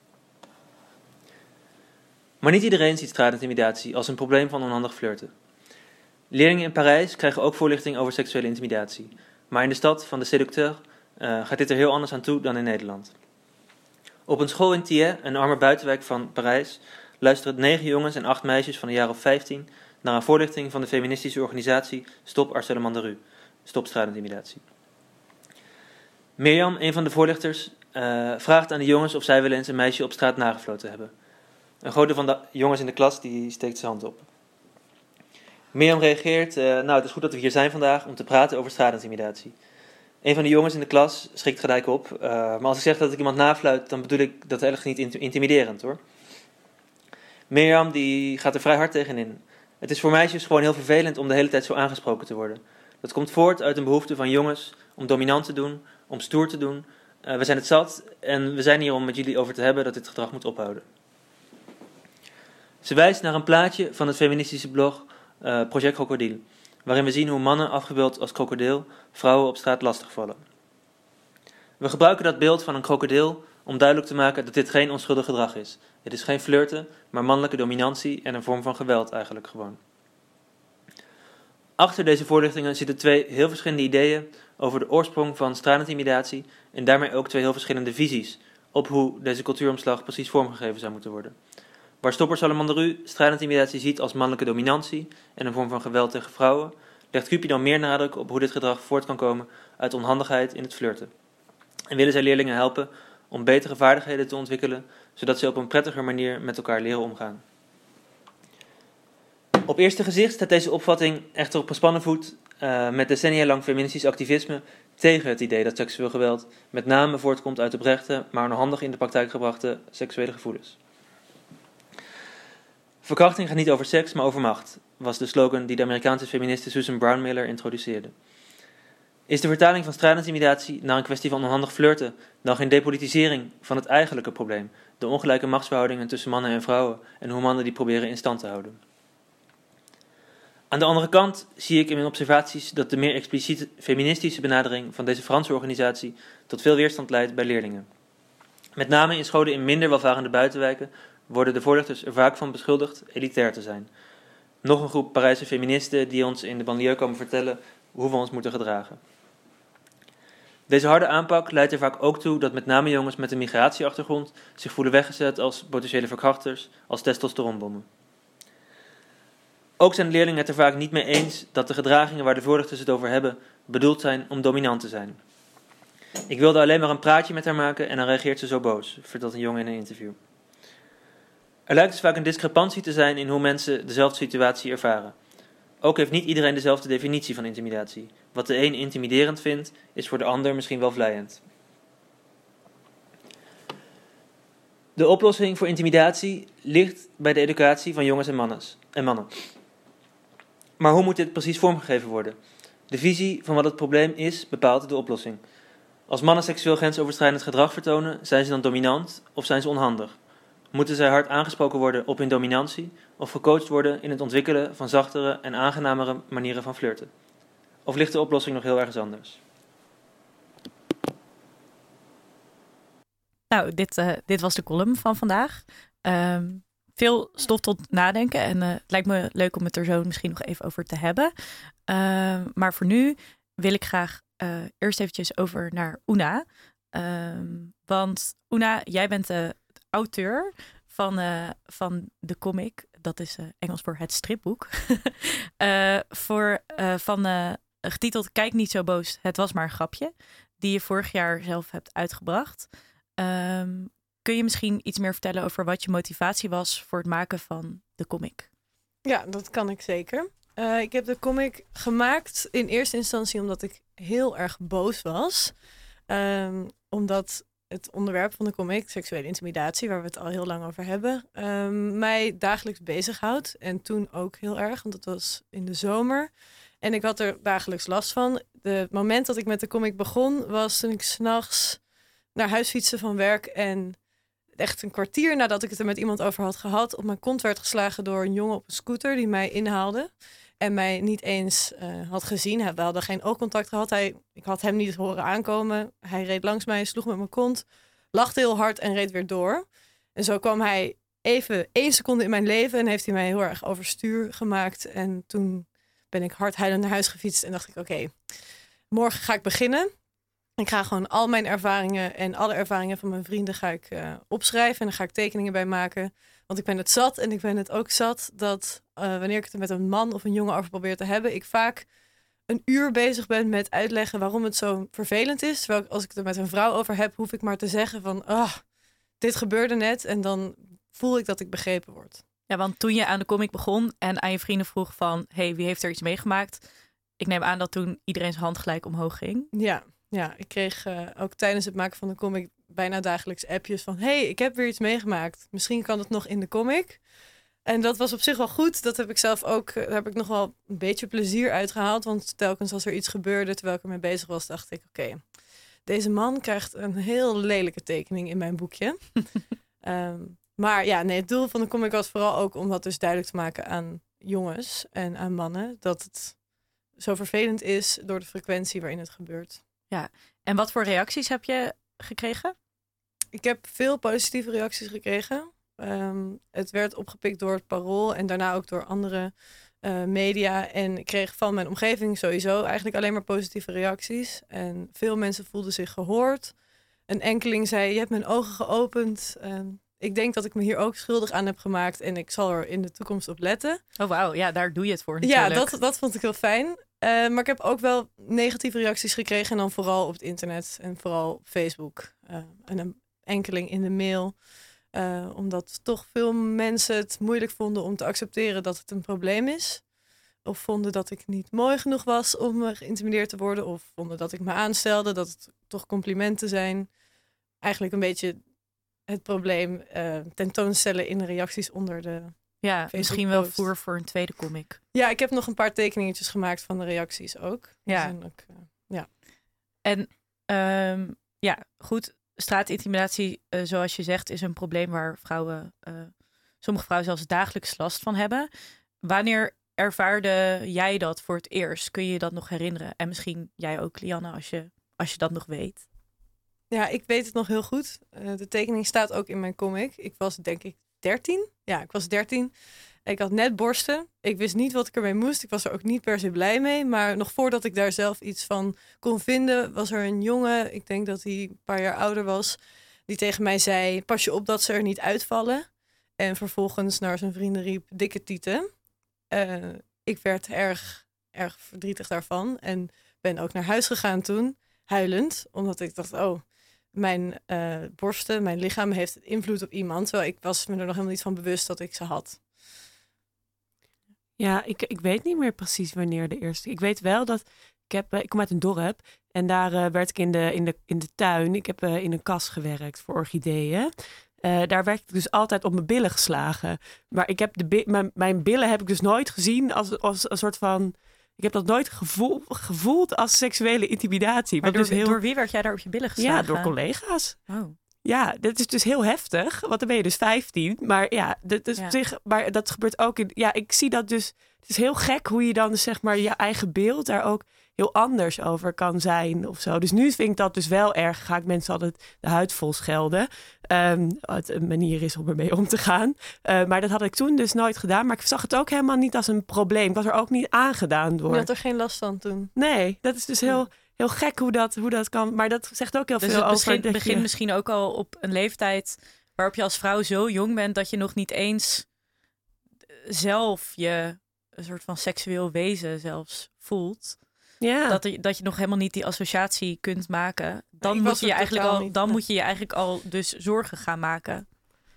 Maar niet iedereen ziet straatintimidatie als een probleem van onhandig flirten. Leerlingen in Parijs krijgen ook voorlichting over seksuele intimidatie. Maar in de stad van de séducteur uh, gaat dit er heel anders aan toe dan in Nederland. Op een school in Thiers, een arme buitenwijk van Parijs, luisteren negen jongens en acht meisjes van een jaar of vijftien naar een voorlichting van de feministische organisatie Stop Harcèlement de Rue, Stop Straatintimidatie. Mirjam, een van de voorlichters, uh, vraagt aan de jongens of zij wel eens een meisje op straat nagefloten hebben. Een grote van de jongens in de klas die steekt zijn hand op. Mirjam reageert, uh, nou het is goed dat we hier zijn vandaag om te praten over straatintimidatie. Een van de jongens in de klas schrikt gelijk op, uh, maar als ik zeg dat ik iemand nafluit, dan bedoel ik dat eigenlijk niet intimiderend hoor. Mirjam die gaat er vrij hard tegenin. Het is voor meisjes gewoon heel vervelend om de hele tijd zo aangesproken te worden. Dat komt voort uit een behoefte van jongens om dominant te doen, om stoer te doen. Uh, we zijn het zat en we zijn hier om met jullie over te hebben dat dit gedrag moet ophouden. Ze wijst naar een plaatje van het feministische blog uh, Project Krokodil, waarin we zien hoe mannen afgebeeld als krokodil vrouwen op straat lastigvallen. We gebruiken dat beeld van een krokodil om duidelijk te maken dat dit geen onschuldig gedrag is. Het is geen flirten, maar mannelijke dominantie en een vorm van geweld eigenlijk gewoon. Achter deze voorlichtingen zitten twee heel verschillende ideeën over de oorsprong van straatintimidatie en daarmee ook twee heel verschillende visies op hoe deze cultuuromslag precies vormgegeven zou moeten worden. Waar Stop Harcèlement de Rue straatintimidatie ziet als mannelijke dominantie en een vorm van geweld tegen vrouwen, legt Cupido meer nadruk op hoe dit gedrag voort kan komen uit onhandigheid in het flirten. En willen zij leerlingen helpen om betere vaardigheden te ontwikkelen, zodat ze op een prettiger manier met elkaar leren omgaan. Op eerste gezicht staat deze opvatting echter op gespannen voet uh, met decennia lang feministisch activisme tegen het idee dat seksueel geweld met name voortkomt uit oprechte, maar onhandig in de praktijk gebrachte seksuele gevoelens. Verkrachting gaat niet over seks, maar over macht, was de slogan die de Amerikaanse feministe Susan Brownmiller introduceerde. Is de vertaling van straatintimidatie naar een kwestie van onhandig flirten dan geen depolitisering van het eigenlijke probleem, de ongelijke machtsverhoudingen tussen mannen en vrouwen en hoe mannen die proberen in stand te houden? Aan de andere kant zie ik in mijn observaties dat de meer expliciet feministische benadering van deze Franse organisatie tot veel weerstand leidt bij leerlingen. Met name in scholen in minder welvarende buitenwijken worden de voorlichters er vaak van beschuldigd elitair te zijn. Nog een groep Parijse feministen die ons in de banlieue komen vertellen hoe we ons moeten gedragen. Deze harde aanpak leidt er vaak ook toe dat met name jongens met een migratieachtergrond zich voelen weggezet als potentiële verkrachters, als testosteronbommen. Ook zijn de leerlingen het er vaak niet mee eens dat de gedragingen waar de voorlichters het over hebben bedoeld zijn om dominant te zijn. Ik wilde alleen maar een praatje met haar maken en dan reageert ze zo boos, vertelt een jongen in een interview. Er lijkt dus vaak een discrepantie te zijn in hoe mensen dezelfde situatie ervaren. Ook heeft niet iedereen dezelfde definitie van intimidatie. Wat de een intimiderend vindt, is voor de ander misschien wel vleiend. De oplossing voor intimidatie ligt bij de educatie van jongens en, mannes, en mannen. Maar hoe moet dit precies vormgegeven worden? De visie van wat het probleem is, bepaalt de oplossing. Als mannen seksueel grensoverschrijdend gedrag vertonen, zijn ze dan dominant of zijn ze onhandig? Moeten zij hard aangesproken worden op hun dominantie of gecoacht worden in het ontwikkelen van zachtere en aangenamere manieren van flirten? Of ligt de oplossing nog heel ergens anders? Nou, dit, uh, dit was de column van vandaag. Um, veel stof tot nadenken. En uh, het lijkt me leuk om het er zo misschien nog even over te hebben. Uh, maar voor nu wil ik graag uh, eerst eventjes over naar Una. Uh, want Una, jij bent de auteur van, uh, van de comic. Dat is uh, Engels voor het stripboek. uh, voor, uh, van, uh, getiteld Kijk niet zo boos, het was maar een grapje. Die je vorig jaar zelf hebt uitgebracht. Um, kun je misschien iets meer vertellen over wat je motivatie was voor het maken van de comic? Ja, dat kan ik zeker. Uh, ik heb de comic gemaakt in eerste instantie omdat ik heel erg boos was. Um, omdat het onderwerp van de comic, seksuele intimidatie, waar we het al heel lang over hebben, um, mij dagelijks bezighoudt. En toen ook heel erg, want het was in de zomer. En ik had er dagelijks last van. Het moment dat ik met de comic begon, was toen ik 's nachts naar huis fietste van werk en echt een kwartier nadat ik het er met iemand over had gehad, op mijn kont werd geslagen door een jongen op een scooter die mij inhaalde. En mij niet eens uh, had gezien. We hadden geen oogcontact gehad. Hij, ik had hem niet horen aankomen. Hij reed langs mij, sloeg met mijn kont, lachte heel hard en reed weer door. En zo kwam hij even één seconde in mijn leven en heeft hij mij heel erg overstuur gemaakt. En toen ben ik hard huilend naar huis gefietst en dacht ik, oké, okay, morgen ga ik beginnen. Ik ga gewoon al mijn ervaringen en alle ervaringen van mijn vrienden ga ik uh, opschrijven. En dan ga ik tekeningen bij maken. Want ik ben het zat en ik ben het ook zat dat uh, wanneer ik het er met een man of een jongen over probeer te hebben, ik vaak een uur bezig ben met uitleggen waarom het zo vervelend is. Terwijl als ik het er met een vrouw over heb, hoef ik maar te zeggen van, ah, dit gebeurde net. En dan voel ik dat ik begrepen word. Ja, want toen je aan de comic begon en aan je vrienden vroeg van, hey, wie heeft er iets meegemaakt? Ik neem aan dat toen iedereen zijn hand gelijk omhoog ging. Ja. Ja, ik kreeg uh, ook tijdens het maken van de comic bijna dagelijks appjes van, hey, ik heb weer iets meegemaakt. Misschien kan het nog in de comic. En dat was op zich wel goed. Dat heb ik zelf ook, daar heb ik nog wel een beetje plezier uitgehaald. Want telkens als er iets gebeurde terwijl ik ermee bezig was, dacht ik, oké, okay, deze man krijgt een heel lelijke tekening in mijn boekje. um, maar ja, nee, het doel van de comic was vooral ook om dat dus duidelijk te maken aan jongens en aan mannen. Dat het zo vervelend is door de frequentie waarin het gebeurt. Ja, en wat voor reacties heb je gekregen? Ik heb veel positieve reacties gekregen. Um, het werd opgepikt door het Parool en daarna ook door andere uh, media. En ik kreeg van mijn omgeving sowieso eigenlijk alleen maar positieve reacties. En veel mensen voelden zich gehoord. Een enkeling zei, je hebt mijn ogen geopend. Um, ik denk dat ik me hier ook schuldig aan heb gemaakt en ik zal er in de toekomst op letten. Oh wauw, ja, daar doe je het voor natuurlijk. Ja, dat, dat vond ik heel fijn. Uh, maar ik heb ook wel negatieve reacties gekregen. En dan vooral op het internet en vooral op Facebook. Uh, en een enkeling in de mail. Uh, omdat toch veel mensen het moeilijk vonden om te accepteren dat het een probleem is. Of vonden dat ik niet mooi genoeg was om geïntimideerd te worden. Of vonden dat ik me aanstelde, dat het toch complimenten zijn. Eigenlijk een beetje het probleem uh, tentoonstellen in de reacties onder de Ja, Facebook misschien wel post. voer voor een tweede comic. Ja, ik heb nog een paar tekeningetjes gemaakt van de reacties ook. Die Ja. zijn ook uh, ja. En um, ja, goed. Straatintimidatie, uh, zoals je zegt, is een probleem waar vrouwen, uh, sommige vrouwen zelfs dagelijks last van hebben. Wanneer ervaarde jij dat voor het eerst? Kun je je dat nog herinneren? En misschien jij ook, Lianne, als je, als je dat nog weet. Ja, ik weet het nog heel goed. Uh, de tekening staat ook in mijn comic. Ik was denk ik dertien. Ja, ik was dertien. Ik had net borsten. Ik wist niet wat ik ermee moest. Ik was er ook niet per se blij mee. Maar nog voordat ik daar zelf iets van kon vinden, was er een jongen, ik denk dat hij een paar jaar ouder was, die tegen mij zei, pas je op dat ze er niet uitvallen. En vervolgens naar zijn vrienden riep, dikke tieten. Uh, ik werd erg, erg verdrietig daarvan. En ben ook naar huis gegaan toen, huilend. Omdat ik dacht, oh, mijn uh, borsten, mijn lichaam heeft invloed op iemand. Terwijl ik was me er nog helemaal niet van bewust dat ik ze had. Ja, ik, ik weet niet meer precies wanneer de eerste. Ik weet wel dat ik heb, ik kom uit een dorp en daar uh, werd ik in de, in de, in de tuin. Ik heb uh, in een kas gewerkt voor orchideeën. Uh, daar werd ik dus altijd op mijn billen geslagen. Maar ik heb de bi- mijn, mijn billen heb ik dus nooit gezien als, als een soort van. Ik heb dat nooit gevoel, gevoeld als seksuele intimidatie. Maar Wat door, dus heel... door wie werd jij daar op je billen geslagen? Ja, door collega's. Oh. Ja, dat is dus heel heftig. Want dan ben je dus vijftien. Maar ja, dat, is Ja. op zich, maar dat gebeurt ook in... Ja, ik zie dat dus... Het is heel gek hoe je dan dus, zeg maar je eigen beeld daar ook heel anders over kan zijn of zo. Dus nu vind ik dat dus wel erg. Ga ik mensen altijd de huid vol schelden. Um, het een manier is om ermee om te gaan. Uh, maar dat had ik toen dus nooit gedaan. Maar ik zag het ook helemaal niet als een probleem. Ik was er ook niet aangedaan door. Je had er geen last van toen? Nee, dat is dus heel... Heel gek hoe dat, hoe dat kan. Maar dat zegt ook heel Dus veel het over... begint dat begint je... misschien ook al op een leeftijd waarop je als vrouw zo jong bent dat je nog niet eens zelf je een soort van seksueel wezen zelfs voelt. Ja. Dat, er, dat je nog helemaal niet die associatie kunt maken. Dan, ik moet was je, je er eigenlijk totaal al, niet, dan nee. moet je je eigenlijk al dus zorgen gaan maken.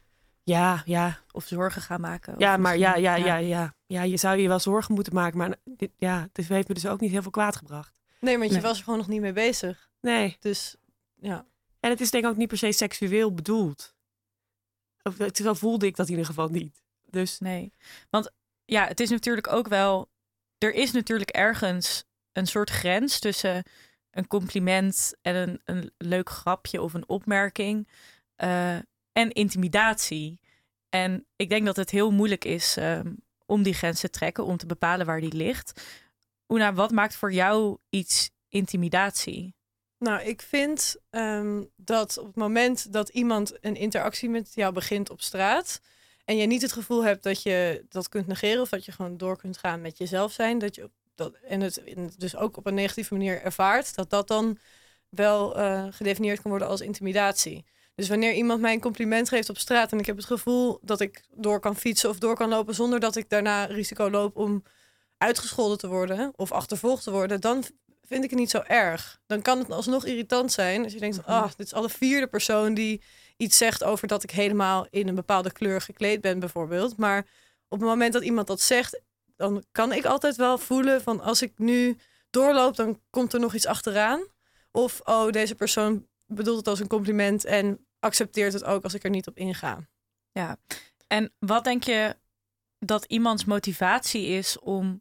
Ja, ja. Of zorgen gaan maken. Ja, Of maar ja, misschien- ja, ja, ja. Ja, je zou je wel zorgen moeten maken. Maar dit, ja, het heeft me dus ook niet heel veel kwaad gebracht. Nee, want je Nee. was er gewoon nog niet mee bezig. Nee. Dus ja. En het is denk ik ook niet per se seksueel bedoeld. Of, het, zo voelde ik dat in ieder geval niet. Dus Nee, want ja, het is natuurlijk ook wel... Er is natuurlijk ergens een soort grens tussen een compliment en een, een leuk grapje of een opmerking uh, en intimidatie. En ik denk dat het heel moeilijk is um, om die grens te trekken, om te bepalen waar die ligt. Oena, wat maakt voor jou iets intimidatie? Nou, ik vind um, dat op het moment dat iemand een interactie met jou begint op straat en je niet het gevoel hebt dat je dat kunt negeren of dat je gewoon door kunt gaan met jezelf zijn, dat je dat, en, het, en het dus ook op een negatieve manier ervaart, dat dat dan wel uh, gedefinieerd kan worden als intimidatie. Dus wanneer iemand mij een compliment geeft op straat en ik heb het gevoel dat ik door kan fietsen of door kan lopen zonder dat ik daarna risico loop om uitgescholden te worden of achtervolgd te worden, dan vind ik het niet zo erg. Dan kan het alsnog irritant zijn als je denkt, ah, oh, dit is al de vierde persoon die iets zegt over dat ik helemaal in een bepaalde kleur gekleed ben bijvoorbeeld. Maar op het moment dat iemand dat zegt, dan kan ik altijd wel voelen van als ik nu doorloop, dan komt er nog iets achteraan. Of, oh, deze persoon bedoelt het als een compliment en accepteert het ook als ik er niet op inga. Ja, en wat denk je dat iemands motivatie is om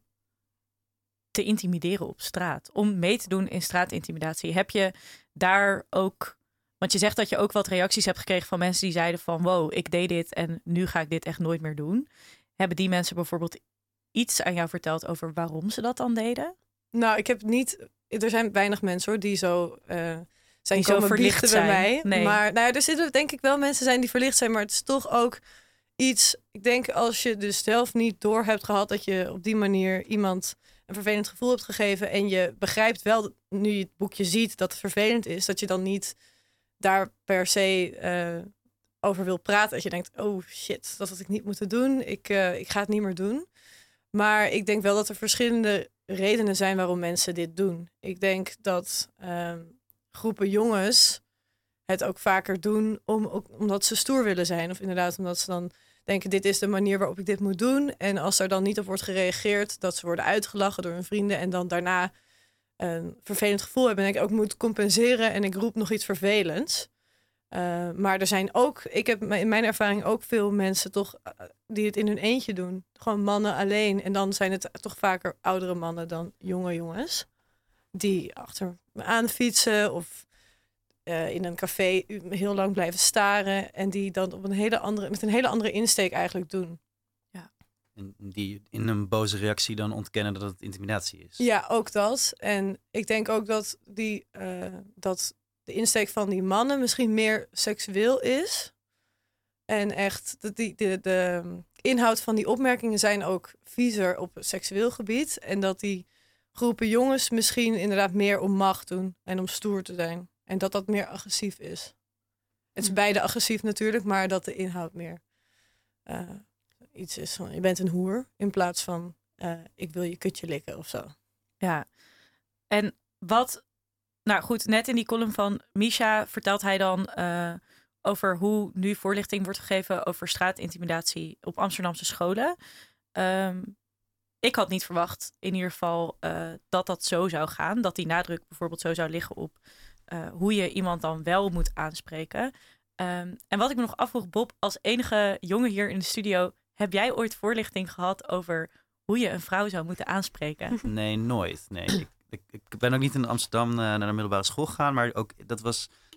te intimideren op straat? Om mee te doen in straatintimidatie? Heb je daar ook... Want je zegt dat je ook wat reacties hebt gekregen van mensen die zeiden van wow, ik deed dit en nu ga ik dit echt nooit meer doen. Hebben die mensen bijvoorbeeld iets aan jou verteld over waarom ze dat dan deden? Nou, ik heb niet... Er zijn weinig mensen hoor die zo... Uh, zijn die zo komen verlicht biechten zijn. bij mij. Nee. Maar nou ja, er zitten denk ik wel mensen zijn die verlicht zijn, maar het is toch ook iets... Ik denk als je dus zelf niet door hebt gehad dat je op die manier iemand een vervelend gevoel hebt gegeven en je begrijpt wel, nu je het boekje ziet, dat het vervelend is, dat je dan niet daar per se uh, over wil praten. Dat je denkt, oh shit, dat had ik niet moeten doen. Ik, uh, ik ga het niet meer doen. Maar ik denk wel dat er verschillende redenen zijn waarom mensen dit doen. Ik denk dat uh, groepen jongens het ook vaker doen om, ook, omdat ze stoer willen zijn. Of inderdaad omdat ze dan denken, dit is de manier waarop ik dit moet doen. En als er dan niet op wordt gereageerd, dat ze worden uitgelachen door hun vrienden en dan daarna een vervelend gevoel hebben. En ik ook moet compenseren en ik roep nog iets vervelends. Uh, maar er zijn ook, ik heb in mijn ervaring ook veel mensen toch uh, die het in hun eentje doen. Gewoon mannen alleen. En dan zijn het toch vaker oudere mannen dan jonge jongens. Die achter me aan fietsen of uh, in een café heel lang blijven staren. En die dan op een hele andere, met een hele andere insteek eigenlijk doen. Ja. En die in een boze reactie dan ontkennen dat het intimidatie is. Ja, ook dat. En ik denk ook dat die uh, dat de insteek van die mannen misschien meer seksueel is. En echt, de, de, de, de inhoud van die opmerkingen zijn ook viezer op seksueel gebied. En dat die groepen jongens misschien inderdaad meer om macht doen en om stoer te zijn. En dat dat meer agressief is. Het is beide agressief natuurlijk, maar dat de inhoud meer uh, iets is van je bent een hoer. In plaats van uh, ik wil je kutje likken of zo. Ja, en wat... Nou goed, net in die column van Misha vertelt hij dan uh, over hoe nu voorlichting wordt gegeven over straatintimidatie op Amsterdamse scholen. Um, ik had niet verwacht in ieder geval uh, dat dat zo zou gaan. Dat die nadruk bijvoorbeeld zo zou liggen op uh, hoe je iemand dan wel moet aanspreken. Um, en wat ik me nog afvroeg, Bob, als enige jongen hier in de studio, heb jij ooit voorlichting gehad over hoe je een vrouw zou moeten aanspreken? Nee, nooit. Nee. Ik, ik, ik ben ook niet in Amsterdam uh, naar de middelbare school gegaan, maar ook dat was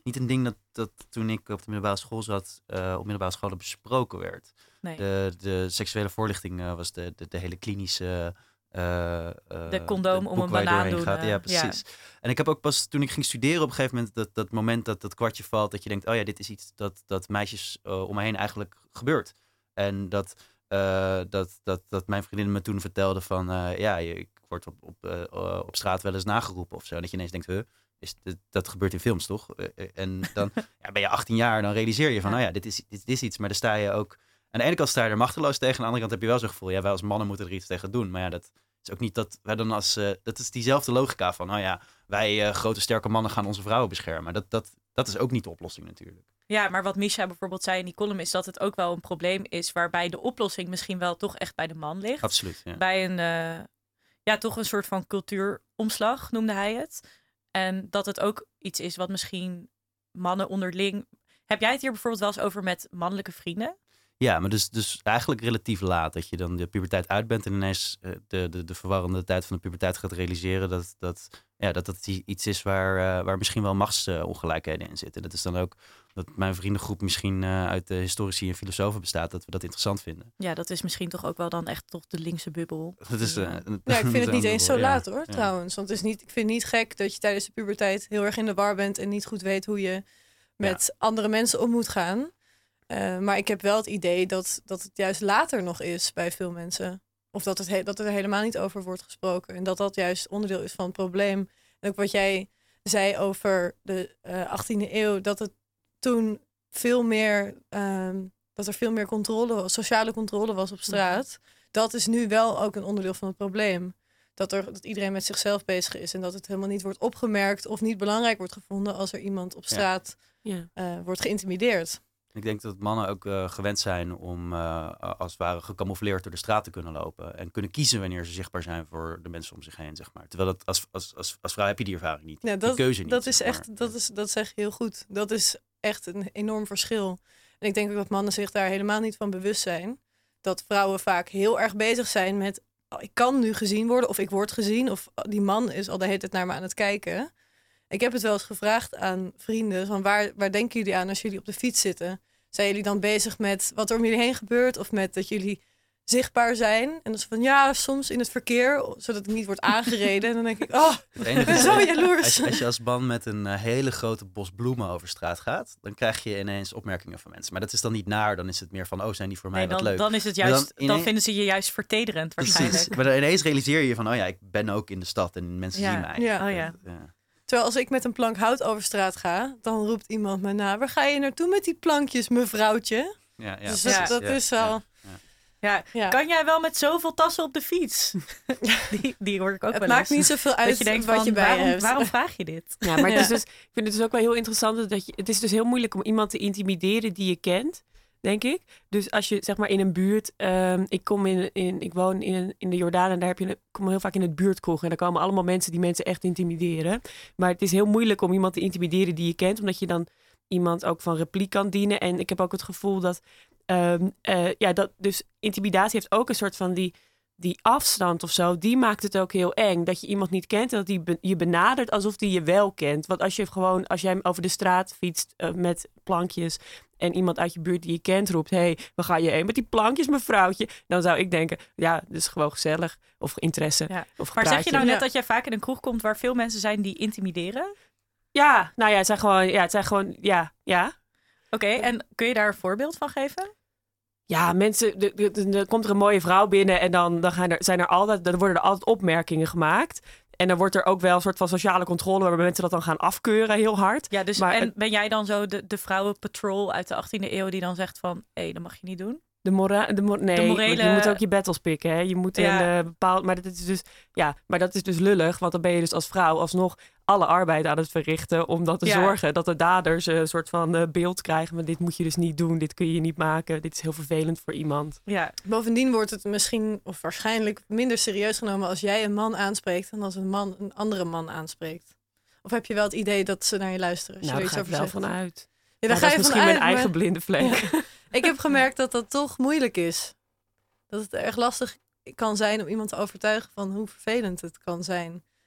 niet een ding dat, dat toen ik op de middelbare school zat, uh, op middelbare scholen besproken werd. Nee. De, de seksuele voorlichting uh, was de, de, de hele klinische... Uh, uh, de condoom om een banaan doen. Gaat. Ja, precies. Ja. En ik heb ook pas toen ik ging studeren op een gegeven moment... dat, dat moment dat dat kwartje valt, dat je denkt... oh ja, dit is iets dat, dat meisjes uh, om me heen eigenlijk gebeurt. En dat, uh, dat, dat, dat mijn vriendin me toen vertelde van... Uh, ja, ik word op, op, uh, op straat wel eens nageroepen of zo. En dat je ineens denkt... Huh, is, dat, dat gebeurt in films, toch? Uh, en dan ja, ben je achttien jaar, dan realiseer je van... oh ja, dit is, dit, dit is iets, maar dan sta je ook... Aan de ene kant sta je er machteloos tegen. Aan de andere kant heb je wel zo'n gevoel... ja, wij als mannen moeten er iets tegen doen. Maar ja, dat is ook niet dat wij dan als... Uh, dat is diezelfde logica van... oh ja, wij uh, grote sterke mannen gaan onze vrouwen beschermen. Dat, dat, dat is ook niet de oplossing natuurlijk. Ja, maar wat Misha bijvoorbeeld zei in die column... is dat het ook wel een probleem is... waarbij de oplossing misschien wel toch echt bij de man ligt. Absoluut, ja. Bij een... Uh, ja, toch een soort van cultuuromslag noemde hij het. En dat het ook iets is wat misschien mannen onderling... Heb jij het hier bijvoorbeeld wel eens over met mannelijke vrienden? Ja, maar dus, dus eigenlijk relatief laat. Dat je dan de puberteit uit bent en ineens uh, de, de, de verwarrende tijd van de puberteit gaat realiseren dat dat, ja, dat, dat iets is waar, uh, waar misschien wel machtsongelijkheden uh, in zitten. Dat is dan ook dat mijn vriendengroep misschien uh, uit de historici en filosofen bestaat, dat we dat interessant vinden. Ja, dat is misschien toch ook wel dan echt toch de linkse bubbel. Dat is, uh, ja, ik vind het niet eens zo ja. laat hoor, ja. trouwens. Want het is niet, ik vind het niet gek dat je tijdens de puberteit heel erg in de war bent en niet goed weet hoe je met ja. andere mensen om moet gaan. Uh, maar ik heb wel het idee dat, dat het juist later nog is bij veel mensen. Of dat, het he- dat er helemaal niet over wordt gesproken. En dat dat juist onderdeel is van het probleem. En ook wat jij zei over de uh, achttiende eeuw. Dat het toen veel meer... Um, dat er veel meer controle, sociale controle was op straat. Ja. Dat is nu wel ook een onderdeel van het probleem. Dat, er, dat iedereen met zichzelf bezig is. En dat het helemaal niet wordt opgemerkt of niet belangrijk wordt gevonden als er iemand op straat ja. Ja. Uh, wordt geïntimideerd. Ik denk dat mannen ook uh, gewend zijn om uh, als het ware gecamoufleerd door de straat te kunnen lopen. En kunnen kiezen wanneer ze zichtbaar zijn voor de mensen om zich heen, zeg maar. Terwijl dat als, als, als, als vrouw heb je die ervaring niet. Ja, dat, die keuze niet. Dat is echt, dat, is, dat zeg je heel goed. Dat is echt een enorm verschil. En ik denk ook dat mannen zich daar helemaal niet van bewust zijn. Dat vrouwen vaak heel erg bezig zijn met... Oh, ik kan nu gezien worden of ik word gezien. Of die man is al de hele tijd naar me aan het kijken. Ik heb het wel eens gevraagd aan vrienden. Van waar, waar denken jullie aan als jullie op de fiets zitten? Zijn jullie dan bezig met wat er om jullie heen gebeurt? Of met dat jullie zichtbaar zijn? En dan is van ja, soms in het verkeer, zodat ik niet word aangereden. En dan denk ik, oh, ik ben zo jaloers. Als je, als je als man met een uh, hele grote bos bloemen over straat gaat, dan krijg je ineens opmerkingen van mensen. Maar dat is dan niet naar, dan is het meer van, oh, zijn die voor mij nee, wat dan, leuk. Dan is het juist, dan, ineens... dan vinden ze je juist vertederend waarschijnlijk. Precies. Maar dan ineens realiseer je van, oh ja, ik ben ook in de stad en mensen ja. zien mij. Ja. Oh, ja. ja. Terwijl als ik met een plank hout over straat ga, dan roept iemand me na, waar ga je naartoe met die plankjes, mevrouwtje? Ja, ja, dus dat, ja, dat ja, is wel... Ja, ja. Ja, ja, kan jij wel met zoveel tassen op de fiets? die, die hoor ik ook het wel maakt eens. niet zoveel uit dat je denkt wat van, je bij waarom, hebt. Waarom vraag je dit? Ja, maar het is dus, ik vind het dus ook wel heel interessant dat je... Het is dus heel moeilijk om iemand te intimideren die je kent, denk ik. Dus als je zeg maar in een buurt... Um, ik kom in, in... Ik woon in, in de Jordaan en daar heb je, kom heel vaak in het buurtkroeg. En daar komen allemaal mensen die mensen echt intimideren. Maar het is heel moeilijk om iemand te intimideren die je kent, omdat je dan iemand ook van repliek kan dienen. En ik heb ook het gevoel dat... Um, uh, ja, dat dus intimidatie heeft ook een soort van die, die afstand of zo. Die maakt het ook heel eng. Dat je iemand niet kent en dat die be- je benadert alsof die je wel kent. Want als je gewoon, als jij over de straat fietst uh, met plankjes en iemand uit je buurt die je kent roept, hé, hey, waar ga je heen met die plankjes, mevrouwtje? Dan zou ik denken, ja, dat is gewoon gezellig. Of interesse. Ja. Of maar zeg je nou ja. net dat jij vaak in een kroeg komt waar veel mensen zijn die intimideren? Ja, nou ja, het zijn gewoon, ja, het zijn gewoon, ja, ja. Oké, okay, en kun je daar een voorbeeld van geven? Ja, mensen, er komt er een mooie vrouw binnen en dan, dan gaan er, zijn er altijd, dan worden er altijd opmerkingen gemaakt. En dan wordt er ook wel een soort van sociale controle waarbij mensen dat dan gaan afkeuren heel hard. Ja, dus maar, en ben jij dan zo de, de vrouwenpatrol uit de achttiende eeuw die dan zegt van, hé, hey, dat mag je niet doen? De mora, de mo- nee, de morele... je moet ook je battles pikken. Hè? Je moet ja. een uh, bepaald, maar dat is dus, ja, maar dat is dus lullig, want dan ben je dus als vrouw alsnog alle arbeid aan het verrichten om dat te ja. zorgen dat de daders een soort van uh, beeld krijgen. Maar dit moet je dus niet doen, dit kun je niet maken, dit is heel vervelend voor iemand. Ja. Bovendien wordt het misschien of waarschijnlijk minder serieus genomen als jij een man aanspreekt dan als een man een andere man aanspreekt. Of heb je wel het idee dat ze naar je luisteren? Als nou, je daar ga ik wel vanuit. Ja, daar ga je dat is misschien uit, mijn eigen maar... blinde vlek. Ja. Ik heb gemerkt dat dat toch moeilijk is. Dat het erg lastig kan zijn om iemand te overtuigen van hoe vervelend het kan zijn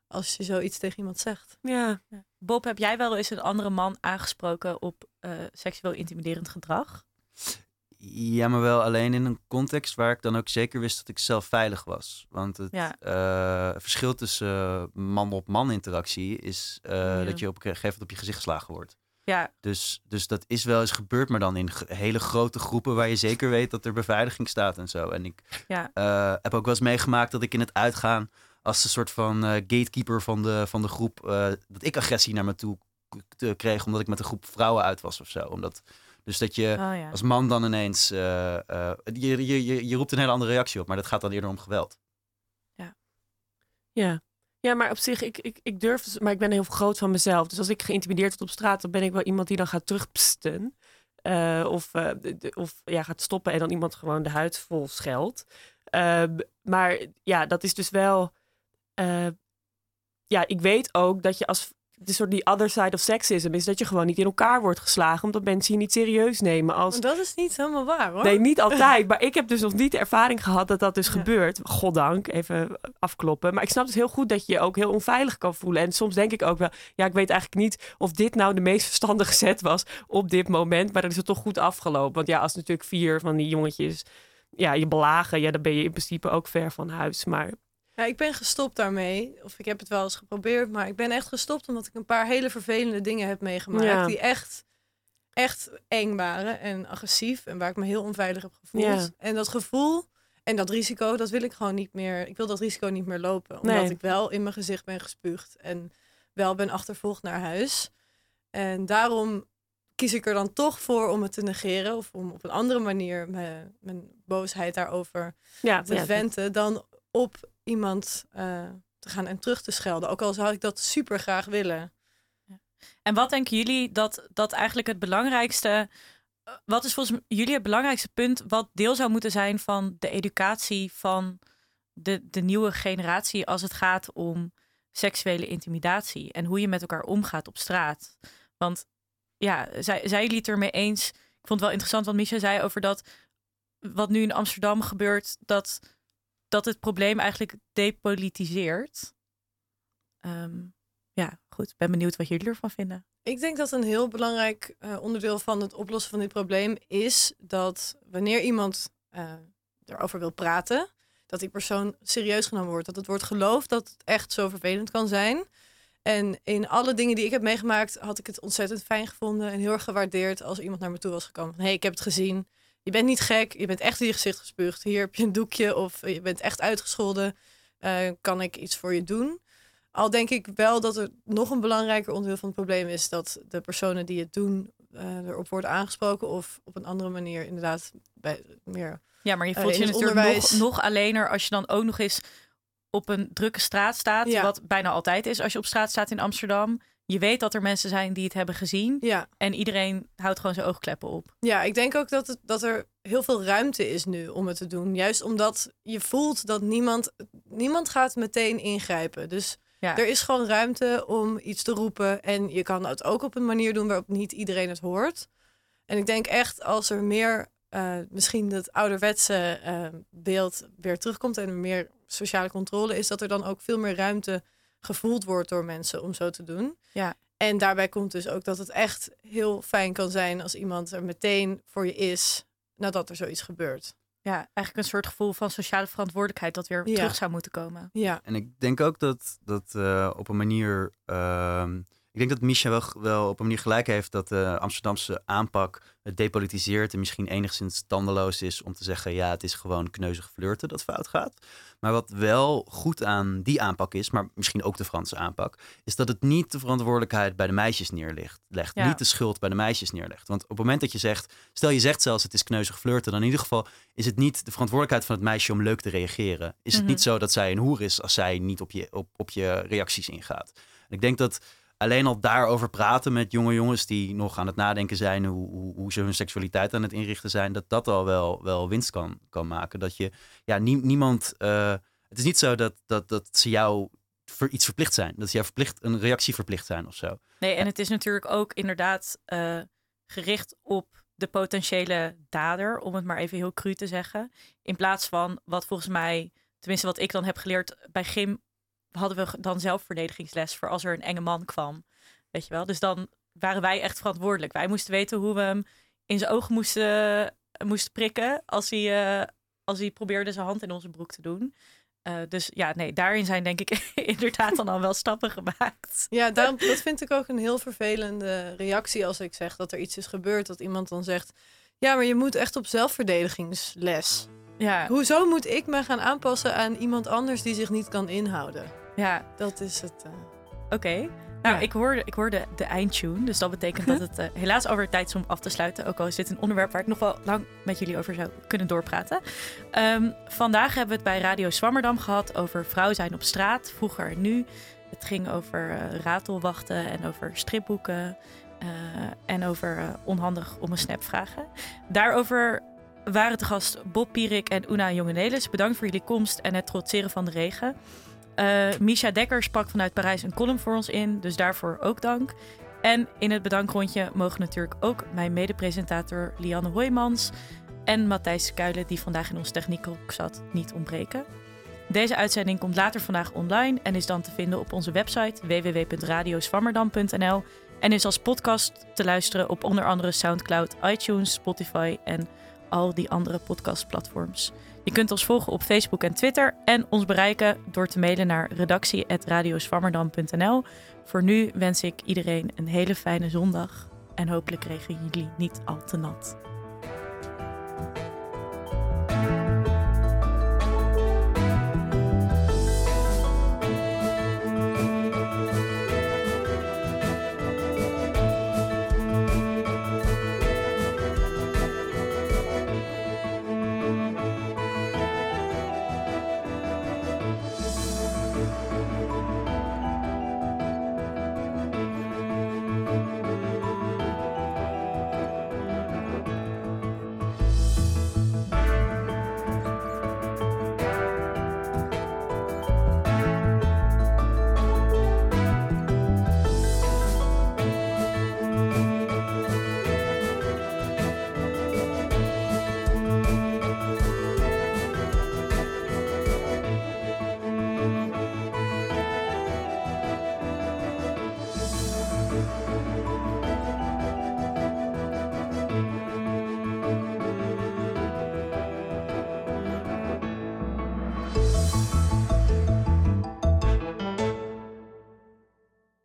als je zoiets tegen iemand zegt. Ja. Ja. Bob, heb jij wel eens een andere man aangesproken op uh, seksueel intimiderend gedrag? Ja, maar wel alleen in een context waar ik dan ook zeker wist dat ik zelf veilig was. Want het Ja. uh, verschil tussen uh, man-op-man interactie is uh, Ja. dat je op een gegeven moment op je gezicht geslagen wordt. Ja, Dus, dus dat is wel eens gebeurd, maar dan in ge- hele grote groepen waar je zeker weet dat er beveiliging staat en zo. En ik ja. uh, heb ook wel eens meegemaakt dat ik in het uitgaan als een soort van uh, gatekeeper van de, van de groep, uh, dat ik agressie naar me toe k- kreeg omdat ik met een groep vrouwen uit was of zo. Omdat, dus dat je Oh, ja. als man dan ineens, uh, uh, je, je, je, je roept een hele andere reactie op, maar dat gaat dan eerder om geweld. Ja. Ja, maar op zich, ik, ik, ik durf, dus- maar ik ben heel groot van mezelf. Dus als ik geïntimideerd word op straat, dan ben ik wel iemand die dan gaat terugpsten. Uh, of uh, de, de, of ja, gaat stoppen en dan iemand gewoon de huid vol scheldt. Uh, maar ja, dat is dus wel... Uh, ja, ik weet ook dat je als... De soort die other side of sexism is dat je gewoon niet in elkaar wordt geslagen. Omdat mensen je niet serieus nemen. Als... Maar dat is niet helemaal waar, hoor. Nee, niet altijd. Maar ik heb dus nog niet de ervaring gehad dat dat dus Ja. gebeurt. Goddank, even afkloppen. Maar ik snap dus heel goed dat je je ook heel onveilig kan voelen. En soms denk ik ook wel... Ja, ik weet eigenlijk niet of dit nou de meest verstandige zet was op dit moment. Maar dan is het toch goed afgelopen. Want ja, als natuurlijk vier van die jongetjes... Ja, je belagen, ja, dan ben je in principe ook ver van huis. Maar... Ja, ik ben gestopt daarmee. Of ik heb het wel eens geprobeerd. Maar ik ben echt gestopt omdat ik een paar hele vervelende dingen heb meegemaakt. Ja. Die echt, echt eng waren en agressief. En waar ik me heel onveilig heb gevoeld. Ja. En dat gevoel en dat risico, dat wil ik gewoon niet meer. Ik wil dat risico niet meer lopen. Omdat Nee. ik wel in mijn gezicht ben gespuugd. En wel ben achtervolgd naar huis. En daarom kies ik er dan toch voor om het te negeren. Of om op een andere manier mijn, mijn boosheid daarover Ja, te ja, venten. Dan op iemand uh, te gaan en terug te schelden. Ook al zou ik dat super graag willen. En wat denken jullie dat, dat eigenlijk het belangrijkste... Wat is volgens jullie het belangrijkste punt... wat deel zou moeten zijn van de educatie van de, de nieuwe generatie... als het gaat om seksuele intimidatie... en hoe je met elkaar omgaat op straat? Want ja, zij, zijn jullie het ermee eens? Ik vond het wel interessant wat Misha zei over dat... wat nu in Amsterdam gebeurt... dat, dat het probleem eigenlijk depolitiseert... Um, Ja, goed. Ben benieuwd wat jullie ervan vinden. Ik denk dat een heel belangrijk uh, onderdeel van het oplossen van dit probleem is dat wanneer iemand uh, erover wil praten, dat die persoon serieus genomen wordt. Dat het wordt geloofd dat het echt zo vervelend kan zijn. En in alle dingen die ik heb meegemaakt, had ik het ontzettend fijn gevonden en heel erg gewaardeerd als iemand naar me toe was gekomen. Hé, hey, ik heb het gezien. Je bent niet gek. Je bent echt in je gezicht gespuugd. Hier heb je een doekje of je bent echt uitgescholden. Uh, kan ik iets voor je doen? Al denk ik wel dat er nog een belangrijker onderdeel van het probleem is dat de personen die het doen uh, erop worden aangesproken of op een andere manier inderdaad bij meer. Ja, maar je voelt uh, je natuurlijk nog, nog alleener als je dan ook nog eens op een drukke straat staat, ja. Wat bijna altijd is als je op straat staat in Amsterdam. Je weet dat er mensen zijn die het hebben gezien. Ja. En iedereen houdt gewoon zijn oogkleppen op. Ja, ik denk ook dat, het, dat er heel veel ruimte is nu om het te doen. Juist omdat je voelt dat niemand, niemand gaat meteen ingrijpen. Dus ja. Er is gewoon ruimte om iets te roepen. En je kan het ook op een manier doen waarop niet iedereen het hoort. En ik denk echt als er meer, uh, misschien dat ouderwetse uh, beeld weer terugkomt en er meer sociale controle is, dat er dan ook veel meer ruimte gevoeld wordt door mensen om zo te doen. Ja. En daarbij komt dus ook dat het echt heel fijn kan zijn als iemand er meteen voor je is nadat er zoiets gebeurt. Ja, eigenlijk een soort gevoel van sociale verantwoordelijkheid dat weer ja. terug zou moeten komen. Ja. En ik denk ook dat, dat uh, op een manier... Uh, ik denk dat Misha wel, wel op een manier gelijk heeft dat de Amsterdamse aanpak het depolitiseert en misschien enigszins tandeloos is om te zeggen, ja, het is gewoon kneuzig flirten dat fout gaat. Maar wat wel goed aan die aanpak is, maar misschien ook de Franse aanpak, is dat het niet de verantwoordelijkheid bij de meisjes neerlegt. Legt, ja. Niet de schuld bij de meisjes neerlegt. Want op het moment dat je zegt, stel je zegt zelfs het is kneuzig flirten, dan in ieder geval is het niet de verantwoordelijkheid van het meisje om leuk te reageren. Is het Mm-hmm. niet zo dat zij een hoer is als zij niet op je, op, op je reacties ingaat. En ik denk dat alleen al daarover praten met jonge jongens die nog aan het nadenken zijn hoe, hoe, hoe ze hun seksualiteit aan het inrichten zijn, dat dat al wel, wel winst kan, kan maken. Dat je, ja, nie, niemand, uh, het is niet zo dat, dat, dat ze jou voor iets verplicht zijn. Dat ze jou verplicht, een reactie verplicht zijn of zo. Nee, en het is natuurlijk ook inderdaad uh, gericht op de potentiële dader, om het maar even heel cru te zeggen. In plaats van wat volgens mij, tenminste wat ik dan heb geleerd bij gym, hadden we dan zelf verdedigingsles voor als er een enge man kwam. Weet je wel? Dus dan waren wij echt verantwoordelijk. Wij moesten weten hoe we hem in zijn ogen moesten, moesten prikken als hij, uh, als hij probeerde zijn hand in onze broek te doen. Uh, dus ja, nee, daarin zijn denk ik inderdaad dan al wel stappen gemaakt. Ja, daarom, dat vind ik ook een heel vervelende reactie als ik zeg dat er iets is gebeurd. Dat iemand dan zegt, ja, maar je moet echt op zelfverdedigingsles. Ja. Hoezo moet ik me gaan aanpassen aan iemand anders die zich niet kan inhouden? Ja. Dat is het. Uh... Oké. Okay. Nou, ja. ik, hoorde, ik hoorde de eindtune. Dus dat betekent dat het uh, helaas alweer tijd is om af te sluiten. Ook al is dit een onderwerp waar ik nog wel lang met jullie over zou kunnen doorpraten. Um, vandaag hebben we het bij Radio Zwammerdam gehad over vrouw zijn op straat. Vroeger en nu. Het ging over uh, ratelwachten en over stripboeken. Uh, en over uh, onhandig om een snap vragen. Daarover waren te gast Bob Pierik en Una Jongenelis. Bedankt voor jullie komst en het trotseren van de regen. Uh, Misha Dekker sprak vanuit Parijs een column voor ons in, dus daarvoor ook dank. En in het bedankrondje mogen natuurlijk ook mijn medepresentator Lianne Hoijmans en Matthijs Kuilen, die vandaag in ons techniekhoek zat, niet ontbreken. Deze uitzending komt later vandaag online en is dan te vinden op onze website w w w punt radio zwammerdam punt n l en is als podcast te luisteren op onder andere Soundcloud, iTunes, Spotify en al die andere podcastplatforms. Je kunt ons volgen op Facebook en Twitter en ons bereiken door te mailen naar redactie apenstaartje radio zwammerdam punt n l. Voor nu wens ik iedereen een hele fijne zondag en hopelijk regenen jullie niet al te nat.